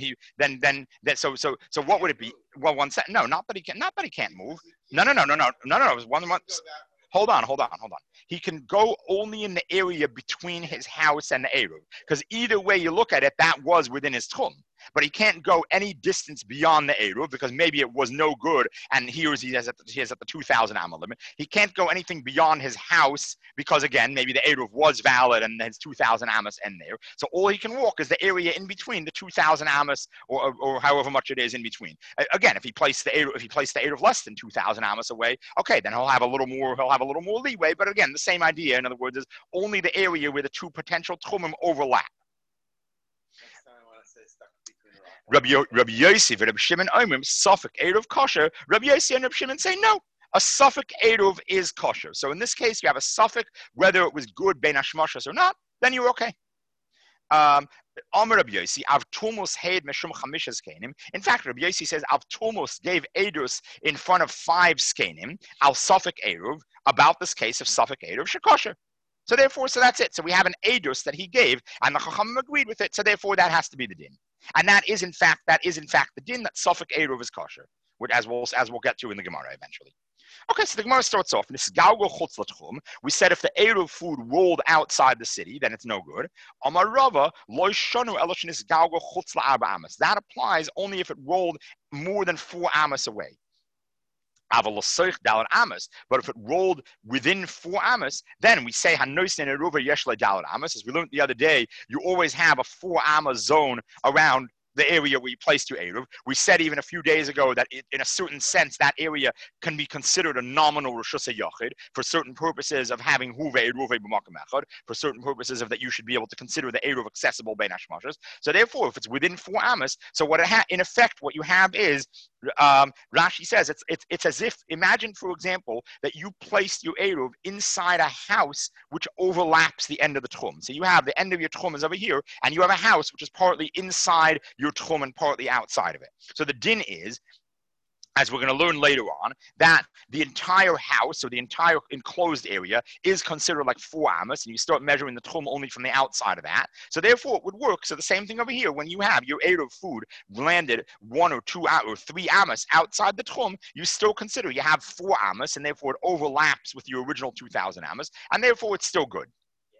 So what would it be? Well, one second. No, not that he can't move. No. It was 1 month. Hold on. He can go only in the area between his house and the eruv, because either way you look at it, that was within his tchum. But he can't go any distance beyond the eruv because maybe it was no good, and he is at the 2,000 amma limit. He can't go anything beyond his house because, again, maybe the eruv was valid and his 2,000 amas end there. So all he can walk is the area in between the 2,000 amas or however much it is in between. Again, if he placed the eruv less than 2,000 amas away, okay, then he'll have a little more leeway. But again, the same idea. In other words, is only the area where the two potential tchumim overlap. Rabbi Yosef and Rabbi Shimon omrim suffik eruv kosher. Rabbi Yosef and Rabbi Shimon say no. A suffik eruv is kosher. So in this case, you have a suffik whether it was good bein hashmoshes or not. Then you're okay. Amar Rabbi Yossi, Avtumos heid meshum chamishes skenim. In fact, Rabbi Yossi says Avtumos gave edus in front of 5 skenim al suffik eruv about this case of suffik eruv shekosher. So therefore, that's it. So we have an edus that he gave, and the chachamim agreed with it. So therefore, that has to be the din. And that is in fact the din that suffik eruv is kosher, which as we'll get to in the Gemara eventually. Okay, so the Gemara starts off, and this is Galgo Chutz L'Tchum. We said if the Eruv food rolled outside the city, then it's no good. Amar Rava, Lo Shonu Eloshinis Galgo Chutz La'arba Amos. That applies only if it rolled more than 4 Amos away. But if it rolled within 4 Amos, then we say Hanosin Eruva Yeshla Dalar Amos. As we learned the other day, you always have a 4 Amos zone around the area where you placed your Eruv. We said even a few days ago that in a certain sense, that area can be considered a nominal Rosh Yachid for certain purposes of having Huve Eruve B'Makom Echad, for certain purposes of that you should be able to consider the Eruv accessible Bein Hashmashas. So therefore, if it's within 4 Amos, so what in effect, what you have is, Rashi says, it's as if, imagine, for example, that you placed your Eruv inside a house which overlaps the end of the Tchum. So you have the end of your Tchum is over here, and you have a house which is partly inside your Tchum and partly outside of it. So the din is, as we're going to learn later on, that the entire house or the entire enclosed area is considered like 4 Amos, and you start measuring the Tchum only from the outside of that. So therefore, it would work. So the same thing over here, when you have your Eruv food landed 1 or 2 or 3 Amos outside the Tchum, you still consider you have 4 Amos, and therefore it overlaps with your original 2,000 Amos, and therefore it's still good.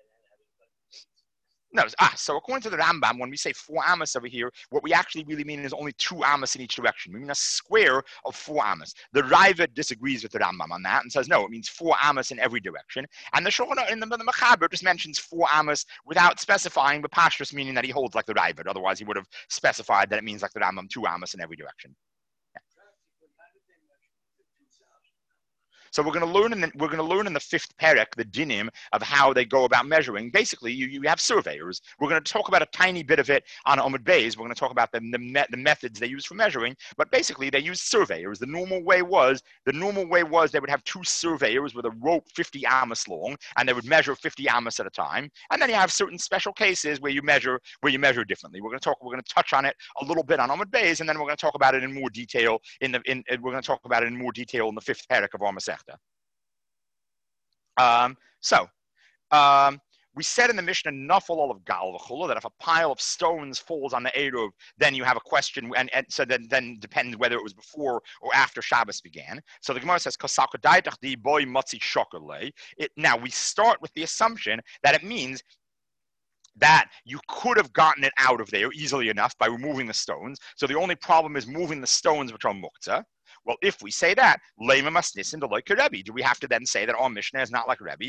No, so according to the Rambam, when we say 4 Amos over here, what we actually really mean is only 2 Amos in each direction. We mean a square of 4 Amos. The Raavad disagrees with the Rambam on that and says, no, it means 4 Amos in every direction. And the Shulchan in the Mechaber just mentions 4 Amos without specifying the Pashtus, meaning that he holds like the Raavad. Otherwise, he would have specified that it means like the Rambam, 2 Amos in every direction. So we're going to learn in the 5th parak the dinim of how they go about measuring. Basically, you have surveyors. We're going to talk about a tiny bit of it on Amud Beis. We're going to talk about the methods they use for measuring. But basically, they use surveyors. The normal way was they would have 2 surveyors with a rope 50 amos long, and they would measure 50 amos at a time. And then you have certain special cases where you measure differently. We're going to touch on it a little bit on Amud Beis, and then we're going to talk about it in more detail in the 5th parak of our Masechta. We said in the Mishnah, Nafal olav gal v'chulu, that if a pile of stones falls on the Eruv, then you have a question, and so then depends whether it was before or after Shabbos began. So the Gemara says, now we start with the assumption that it means that you could have gotten it out of there easily enough by removing the stones. So the only problem is moving the stones, which are muktzah. Well, if we say that, do we have to then say that our Mishnah is not like Rebbe?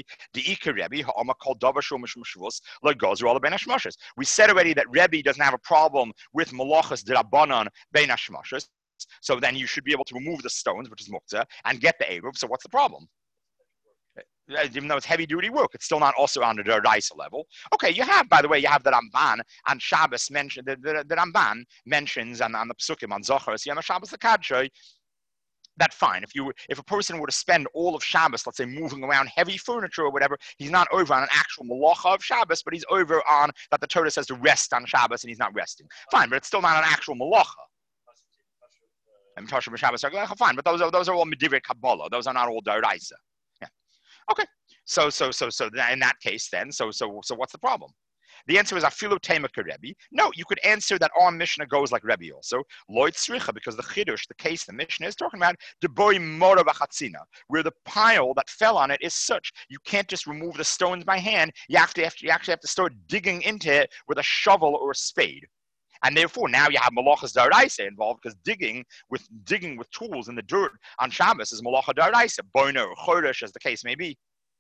We said already that Rebbe doesn't have a problem with malachas d'Rabbanan bein hashmashos. So then you should be able to remove the stones, which is muktzah, and get the Eruv. So what's the problem? Even though it's heavy duty work, it's still not also on the Daraisa level. Okay, by the way, you have the Ramban on Shabbos mentioned, the Ramban mentions on the Psukim on Zochar, Yom Shabbos the Kadshay, that fine. If a person were to spend all of Shabbos, let's say, moving around heavy furniture or whatever, he's not over on an actual malacha of Shabbos, but he's over on that the Torah says to rest on Shabbos, and he's not resting. Fine, but it's still not an actual malacha. And fine, but those are all Medivrei Kabbalah. Those are not all Daraisa. Yeah. Okay. So in that case, then, so what's the problem? The answer is afilu teimaka Rebbe. No, you could answer that our Mishnah goes like Rebbe also. Lo tzricha, because the chidush, the case the Mishnah is talking about, deboi mora v'chatzina, where the pile that fell on it is such you can't just remove the stones by hand. You actually have to start digging into it with a shovel or a spade. And therefore, now you have malachas daraisa involved, because digging with tools in the dirt on Shabbos is malacha daraisa, boiner or chodesh, as the case may be.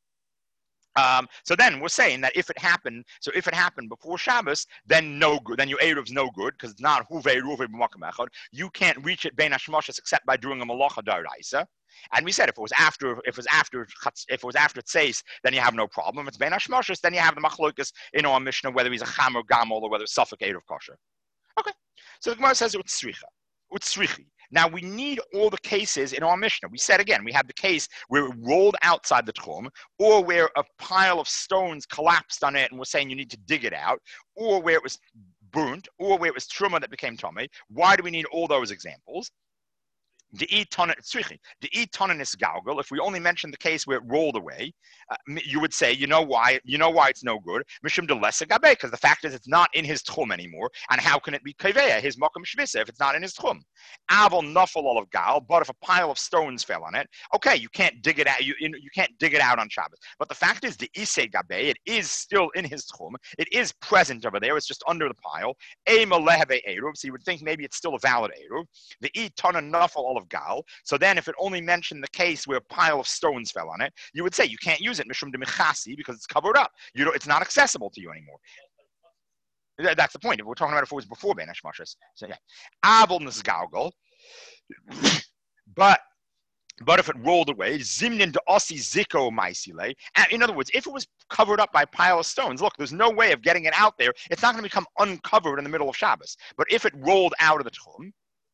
So then we're saying that if it happened before Shabbos, then no good. Then your Eruv's no good, because it's not huve eruve b'makom echad. You can't reach it bein hashmashos except by doing a malacha daraisa. And we said if it was after tzeis, then you have no problem. If it's bein hashmashos, then you have the machlokas in our Mishnah whether he's a cham or gamol or whether it's safek eruv kosher. Okay, so the Gemara says utzrichi. Now, we need all the cases in our Mishnah. We said again, we have the case where it rolled outside the Tchum, or where a pile of stones collapsed on it and we're saying you need to dig it out, or where it was burnt, or where it was Truma that became Tomei. Why do we need all those examples? The e tonin is galgal. If we only mention the case where it rolled away, you would say, you know why it's no good. Mishum de lesa gabe, because the fact is it's not in his tchum anymore, and how can it be kaveya, his makom shvisa, if it's not in his tchum? Aval nafal olav gal, but if a pile of stones fell on it, okay, you can't dig it out. You can't dig it out on Shabbos. But the fact is, the ise gabe, it is still in his tchum. It is present over there. It's just under the pile. Ema leheve eruv. So you would think maybe it's still a valid eruv. The e tonin nafal olav gal. So then, if it only mentioned the case where a pile of stones fell on it, you would say you can't use it mishum de michasi because it's covered up. It's not accessible to you anymore. That's the point. If we're talking about if it was before Ben Hashmashas. So yeah, avol nisgalgal. But if it rolled away, zimnin de osi ziko maisile. In other words, if it was covered up by a pile of stones, look, there's no way of getting it out there. It's not going to become uncovered in the middle of Shabbos. But if it rolled out of the tchum,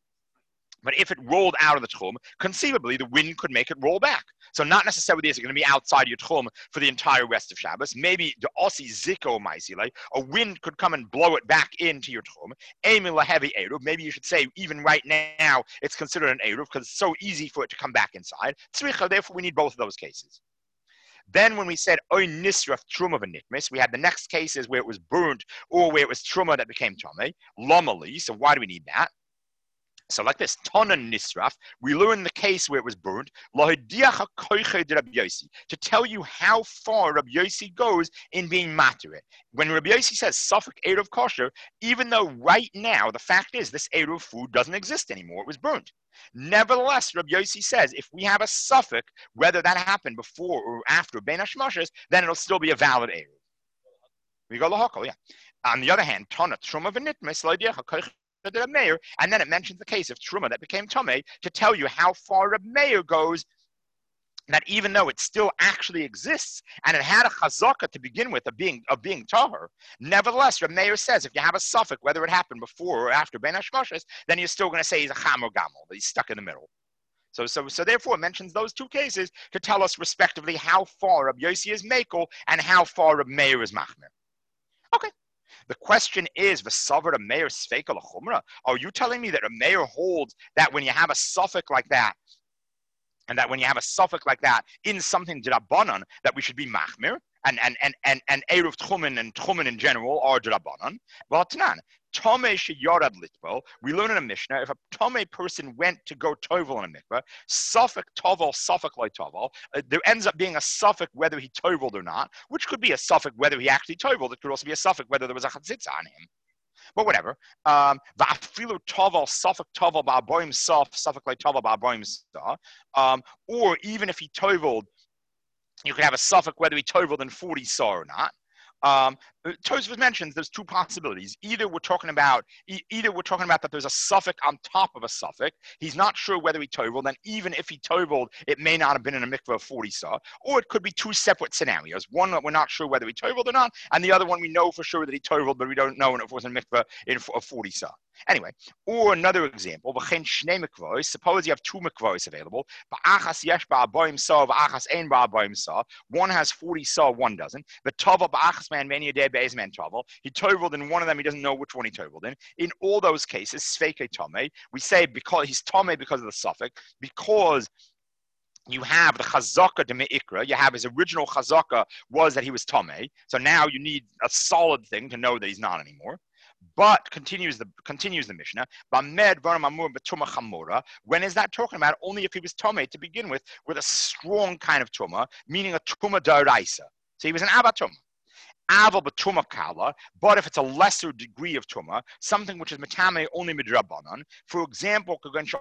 conceivably the wind could make it roll back. So not necessarily is it going to be outside your tchum for the entire rest of Shabbos. Maybe the osi ziko maisile, a wind could come and blow it back into your tchum. Emil heavy eruv. Maybe you should say even right now it's considered an eruv because it's so easy for it to come back inside. Tzricha, therefore we need both of those cases. Then when we said oy nisraf truma v'nitmis, we had the next cases where it was burnt or where it was truma that became tomei. Lomali. So why do we need that? So like this, Tonan Nisraf, we learn the case where it was burned, to tell you how far Rabbi Yossi goes in being matir. When Rabbi Yossi says Suffolk Eruv kosher, even though right now the fact is this Eruv food doesn't exist anymore, it was burnt. Nevertheless, Rabbi Yossi says if we have a suffix, whether that happened before or after Ben Hashmashas, then it'll still be a valid Eruv. We go lahakol, yeah. On the other hand, Tana Truma v'nitmis Reb Meir, and then it mentions the case of Truma that became Tomei to tell you how far Reb Meir goes, that even though it still actually exists and it had a chazaka to begin with of being tahor, nevertheless, Reb Meir says if you have a suffix, whether it happened before or after Ben Hashmashas, then you're still going to say he's a cham or gamel, that he's stuck in the middle. So therefore, it mentions those two cases to tell us respectively how far Reb Yossi is mekel and how far Reb Meir is machmer. Okay. The question is, v'savar a meir sveika l'chumra. Are you telling me that a mayor holds that when you have a suffix like that, and that when you have a suffix like that in something d'Rabbanan, that we should be machmir, and eruv tchumen and tchumen in general are d'Rabbanan? Well, tanan. Tomei sheyorad litbol. We learn in a Mishnah if a tomei person went to go tovel in a mikveh, suffix tovel, suffix like tovel, there ends up being a suffix whether he toveled or not, which could be a suffix whether he actually toveled. It could also be a suffix whether there was a chatzitza on him. But whatever. Va'afilu tovel, suffix tovel ba'aboim sof, suffix like tovel ba'aboim sa. Or even if he toveled, you could have a suffix whether he toveled in 40 sa or not. Tosfos mentions there's two possibilities. Either we're talking about that there's a suffix on top of a suffix. He's not sure whether he toveled, and even if he toveled, it may not have been in a mikveh of 40 saw. Or it could be two separate scenarios. One that we're not sure whether he toveled or not, and the other one we know for sure that he toveled, but we don't know if it was in mikveh of 40 saw. Anyway, or another example, suppose you have two mikvahs available. One has 40 saw, one doesn't. The tova ba'achas man meniyadeh be'ez man tovel. He toveled in one of them, he doesn't know which one he toveled in. In all those cases, sveike tomei, we say because he's tomei because of the suffix, because you have the chazaka de meikra. You have his original chazaka was that he was tomei. So now you need a solid thing to know that he's not anymore. But continues the Mishnah. When is that talking about? Only if he was tomei to begin with a strong kind of tuma, meaning a tuma daraisa. So he was an abba tuma. Aval b'tuma kala, but if it's a lesser degree of tuma, something which is metame only midrabanan. For example,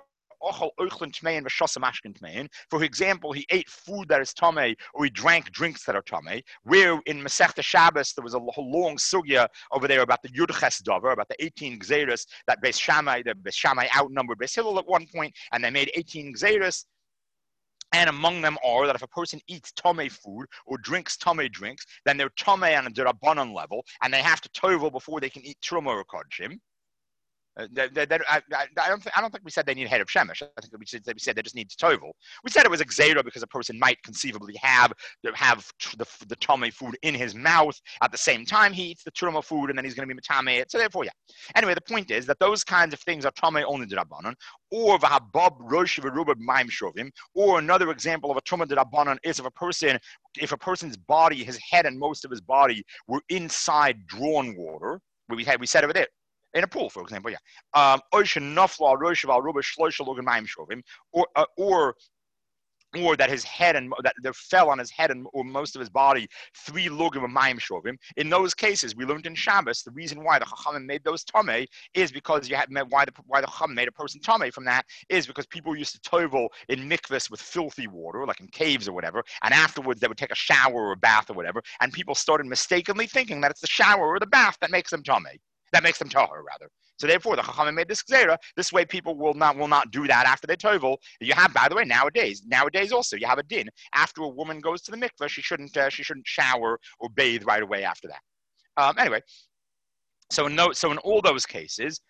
for example, he ate food that is tamei, or he drank drinks that are tamei. Where in Masechta Shabbos there was a long sugya over there about the Yudches Dover, about the 18 Gzeres that the Beis Shammai outnumbered Beis Hillel at one point, and they made 18 Gzeres. And among them are that if a person eats tomei food or drinks tomei drinks, then they're tomei on a derabanan level, and they have to tovel before they can eat truma or kodshim. I don't think we said they need head of shemesh. I think we said they just need to tovel. We said it was a gzera because a person might conceivably have the tummy food in his mouth at the same time he eats the truma food, and then he's going to be matame it. So therefore, yeah. Anyway, the point is that those kinds of things are tummy only d'Rabbanan, or v'habab rosh v'ruba b'mayim shovim. Or another example of a truma d'Rabbanan is if a person's body, his head and most of his body were inside drawn water. We said over there. In a pool, for example, yeah. Or that his head and that there fell on his head and or most of his body 3 lugim of mayim shovim. In those cases, we learned in Shabbos the reason why the Chachamim made those tamei is because why the Chachamim made a person tamei from that is because people used to tovel in mikvahs with filthy water, like in caves or whatever, and afterwards they would take a shower or a bath or whatever, and people started mistakenly thinking that it's the shower or the bath that makes them tamei. That makes them tahor, rather. So therefore, the Chachamim made this gzera. This way, people will not do that after they tovel. You have, by the way, nowadays also, you have a din. After a woman goes to the mikveh, she shouldn't shower or bathe right away after that. Anyway, so in all those cases,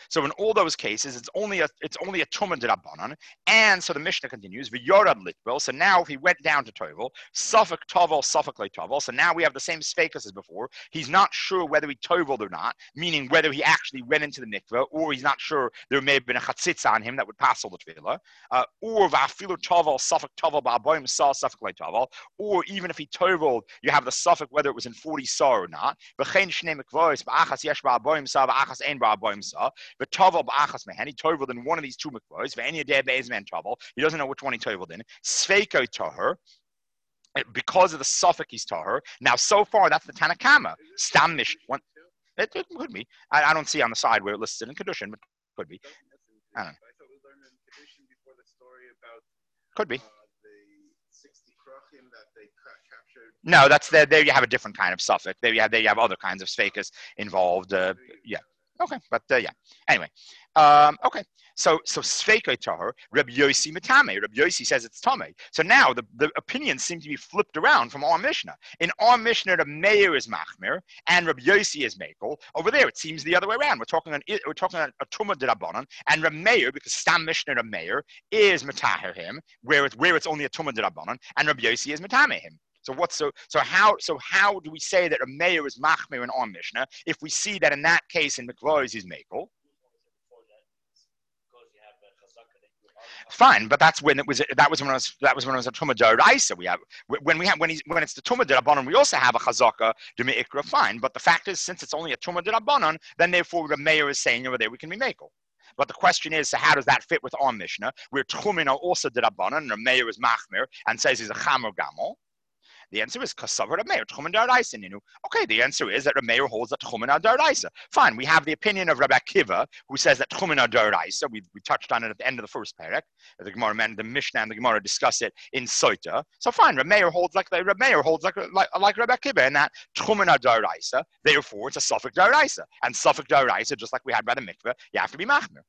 it's only a tumah d'Rabbanan, and so the Mishnah continues v'yorad litbel. So now if he went down to tovel, suffik tovel, suffik le tovel. So now we have the same sfeikus as before. He's not sure whether he toveled or not, meaning whether he actually went into the mikveh, or he's not sure there may have been a chatzitza on him that would pass all the tefillah, or v'afilu tovel, suffik tovel ba'aboyim sa, suffik le tovel, or even if he toveled, you have the suffik whether it was in 40 sa or not. V'chein shnei mikvahos ba'achas yesh ba'aboyim sa, ba'achas ein ba'aboyim sa. But tovel ba'achas mehen, he toveled in one of these 2 mikvahs. Ve'eni yadeh be'ez man tovel, he doesn't know which one he toveled in. Sveiko toher, because of the suffix he's toher. Now, so far that's the Tanakama. Stam mish. It could be. I don't see on the side where it lists it in Kedushin, but could be. I don't know. I thought we learned in Kedushin before the story about could be. The 60 krachim that they captured. No, that's there. You have a different kind of suffix. There you have other kinds of sfeikas involved. Yeah. Okay, but yeah. Anyway, okay. So Sveikoi Tahor, Reb Yossi Matame. Reb Yossi says it's Tame. So now the opinions seem to be flipped around from our Mishnah. In our Mishnah, the Meir is Machmir and Reb Yossi is Mekel. Over there, it seems the other way around. We're talking on a Tumah d'Rabbanan, and Reb Meir, because Stam Mishnah Reb Meir is Mataher him, where it's only a Tumah d'Rabbanan, and Reb Yossi is Matame him. So how do we say that a mayor is machmir in our Mishnah if we see that in that case in mikvahs he's mekel? Fine, but that was when it was a tumah d'oraisa. When it's the tumah d'Rabbanan, we also have a chazaka d'meikra. Fine, but the fact is, since it's only a tumah d'Rabbanan, then therefore the mayor is saying over there we can be mekel. But the question is, so how does that fit with our Mishnah? Where tchumin are also d'Rabbanan, and the mayor is machmir and says he's a chamor gamol. The answer is kasavar Rameir tchumen d'oraisa ninu. Okay, the answer is that Rameir holds that tchumen d'oraisa. Fine, we have the opinion of Rabbi Akiva who says that tchumen d'oraisa. We touched on it at the end of the first parak. The Gemara and the Mishnah and the Gemara discuss it in Soita. So fine, Rameir holds like Rabbi Akiva in that tchumen d'oraisa. Therefore, it's a suffix d'oraisa, and suffix d'oraisa, just like we had by the mikveh, you have to be machmir.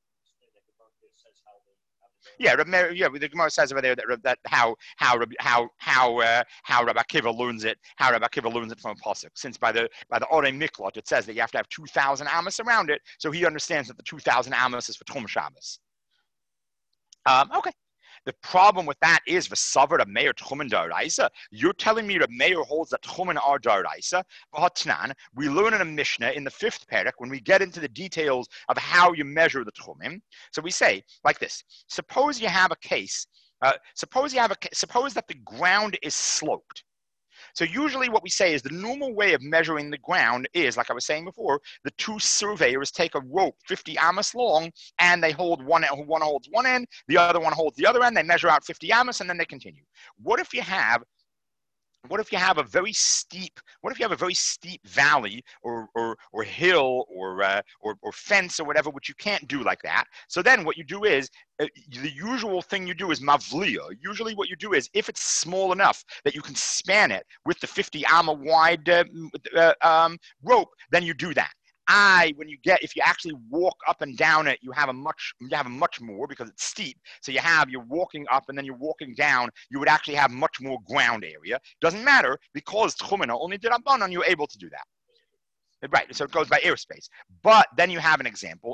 Yeah, the Gemara says over there that how Rabbi Akiva learns it. How Rabbi Akiva learns it from a pasuk. Since by the Orei Miklot it says that you have to have 2,000 amos around it, so he understands that the 2,000 amos is for Tum Shabbos. Okay. The problem with that is v'savar a mayor tchumen d'oraisa. You're telling me the mayor holds that tchumen are d'oraisa. V'hatnan, we learn in a Mishnah in the 5th parak when we get into the details of how you measure the tchumen. So we say like this: suppose you have a case. Suppose that the ground is sloped. So usually what we say is the normal way of measuring the ground is, like I was saying before, the 2 surveyors take a rope 50 amos long and they hold one holds one end, the other one holds the other end, they measure out 50 amos and then they continue. What if you have a very steep valley or hill or fence or whatever, which you can't do like that? So then what you do is the usual thing you do is mavliya. Usually what you do is if it's small enough that you can span it with the 50 amma wide rope, then you do that. If you actually walk up and down it, you have a much more because it's steep. So you're walking up and then you're walking down. You would actually have much more ground area. Doesn't matter because tchumen only d'Rabbanan, you're able to do that. Right, so it goes by airspace. But then you have an example.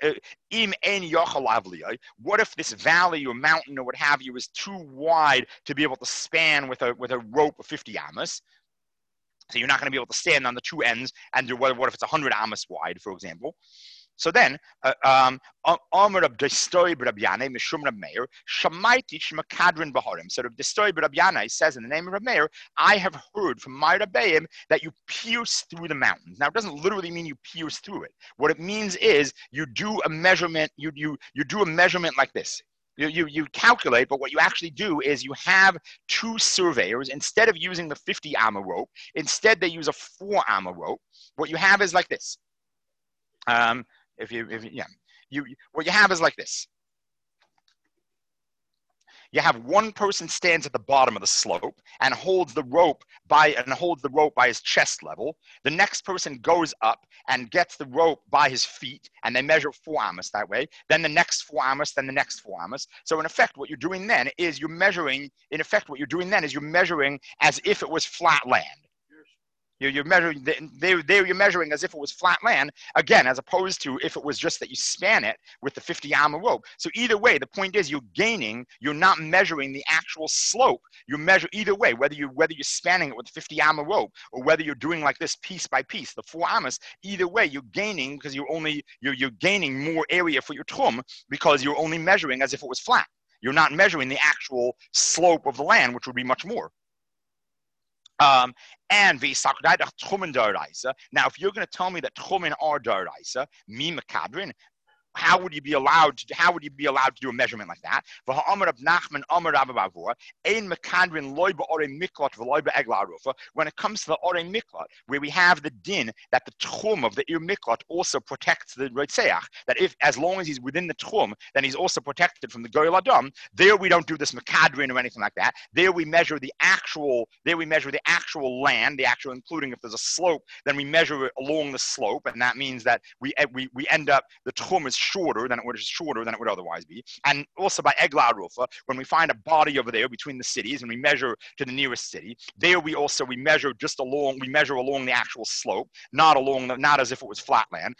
What if this valley or mountain or what have you is too wide to be able to span with a rope of 50 amos? So you're not going to be able to stand on the two ends and do what if it's 100 amos wide, for example? So then, so the story of Rabbi Yana says in the name of Rabbi Meir, I have heard from my Rabbeim that you pierce through the mountains. Now, it doesn't literally mean you pierce through it. What it means is you do a measurement. You do a measurement like this. You calculate, but what you actually do is you have two surveyors. Instead of using the 50 amma rope, instead they use a 4 amma rope. What you have is like this. What you have is like this. You have one person stands at the bottom of the slope and holds the rope by his chest level. The next person goes up and gets the rope by his feet, and they measure 4 amos that way. Then the next 4 amos, then the next 4 amos. So in effect, what you're doing then is you're measuring as if it was flat land. You're measuring you're measuring as if it was flat land, again, as opposed to if it was just that you span it with the 50 amma rope. So either way, the point is you're not measuring the actual slope. You measure either way, whether you're spanning it with the 50 amma rope or whether you're doing like this piece by piece, the 4 amos, either way you're gaining because you're gaining more area for your tchum because you're only measuring as if it was flat. You're not measuring the actual slope of the land, which would be much more. And tchumen d'oraisa. Now, if you're going to tell me that tchumen are d'oraisa, mi mekadrin, how would you be allowed to do a measurement like that? When it comes to the orei miklat, where we have the din that the tchum of the ir miklat also protects the rotzeach, that if as long as he's within the tchum, then he's also protected from the goyel adam. There we don't do this mekadrin or anything like that. There we measure the actual land, including if there's a slope, then we measure it along the slope, and that means that we end up the tchum is shorter than it would otherwise be. And also by Egla Rufa, when we find a body over there between the cities and we measure to the nearest city, there we measure along the actual slope, not as if it was flat land,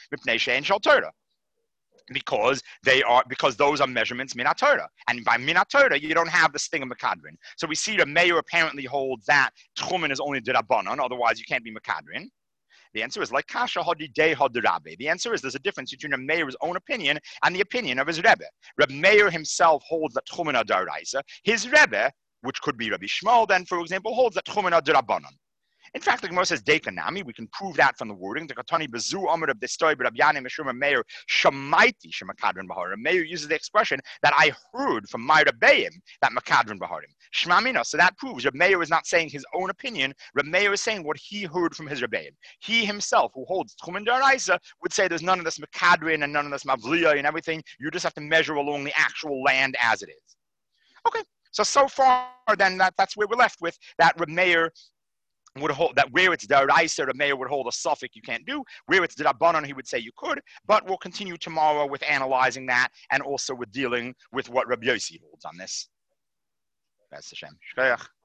because those are measurements Minat Torah. And by Minat Torah, you don't have this thing of Mekadrin. So we see the mayor apparently holds that Tchumen is only D'Rabbanan, otherwise you can't be Mekadrin. The answer is like Kasha Hodi De Hodi Rabbe. The answer is there's a difference between a mayor's own opinion and the opinion of his Rebbe. Reb Meir himself holds that Tchumen are d'oraisa. His Rebbe, which could be Rabbi Shmuel, then, for example, holds that Tchumen are d'Rabbanan. In fact, the Gemara says Dekanami. We can prove that from the wording. The Katani Bezu Amr of the story, but Rabbi Yanim Meshur Meir Shamaiti Shemakadrin Baharim. Meir uses the expression that I heard from my Rebbeim that Makadrin Baharim. Shmamina. So that proves Rabbi Meir is not saying his own opinion. Rabbi Meir is saying what he heard from his Rebbeim. He himself, who holds Tchumen d'oraisa, would say there's none of this Makadrin and none of this Mavliya and everything. You just have to measure along the actual land as it is. Okay. So far, then that's where we're left with that Rabbi Meir would hold that where it's d'oraisa, Rabbi Meir would hold a suffix you can't do. Where it's d'Rabbanan, he would say you could. But we'll continue tomorrow with analyzing that and also with dealing with what Rabbi Yossi holds on this. That's Hashem. Shkoyach.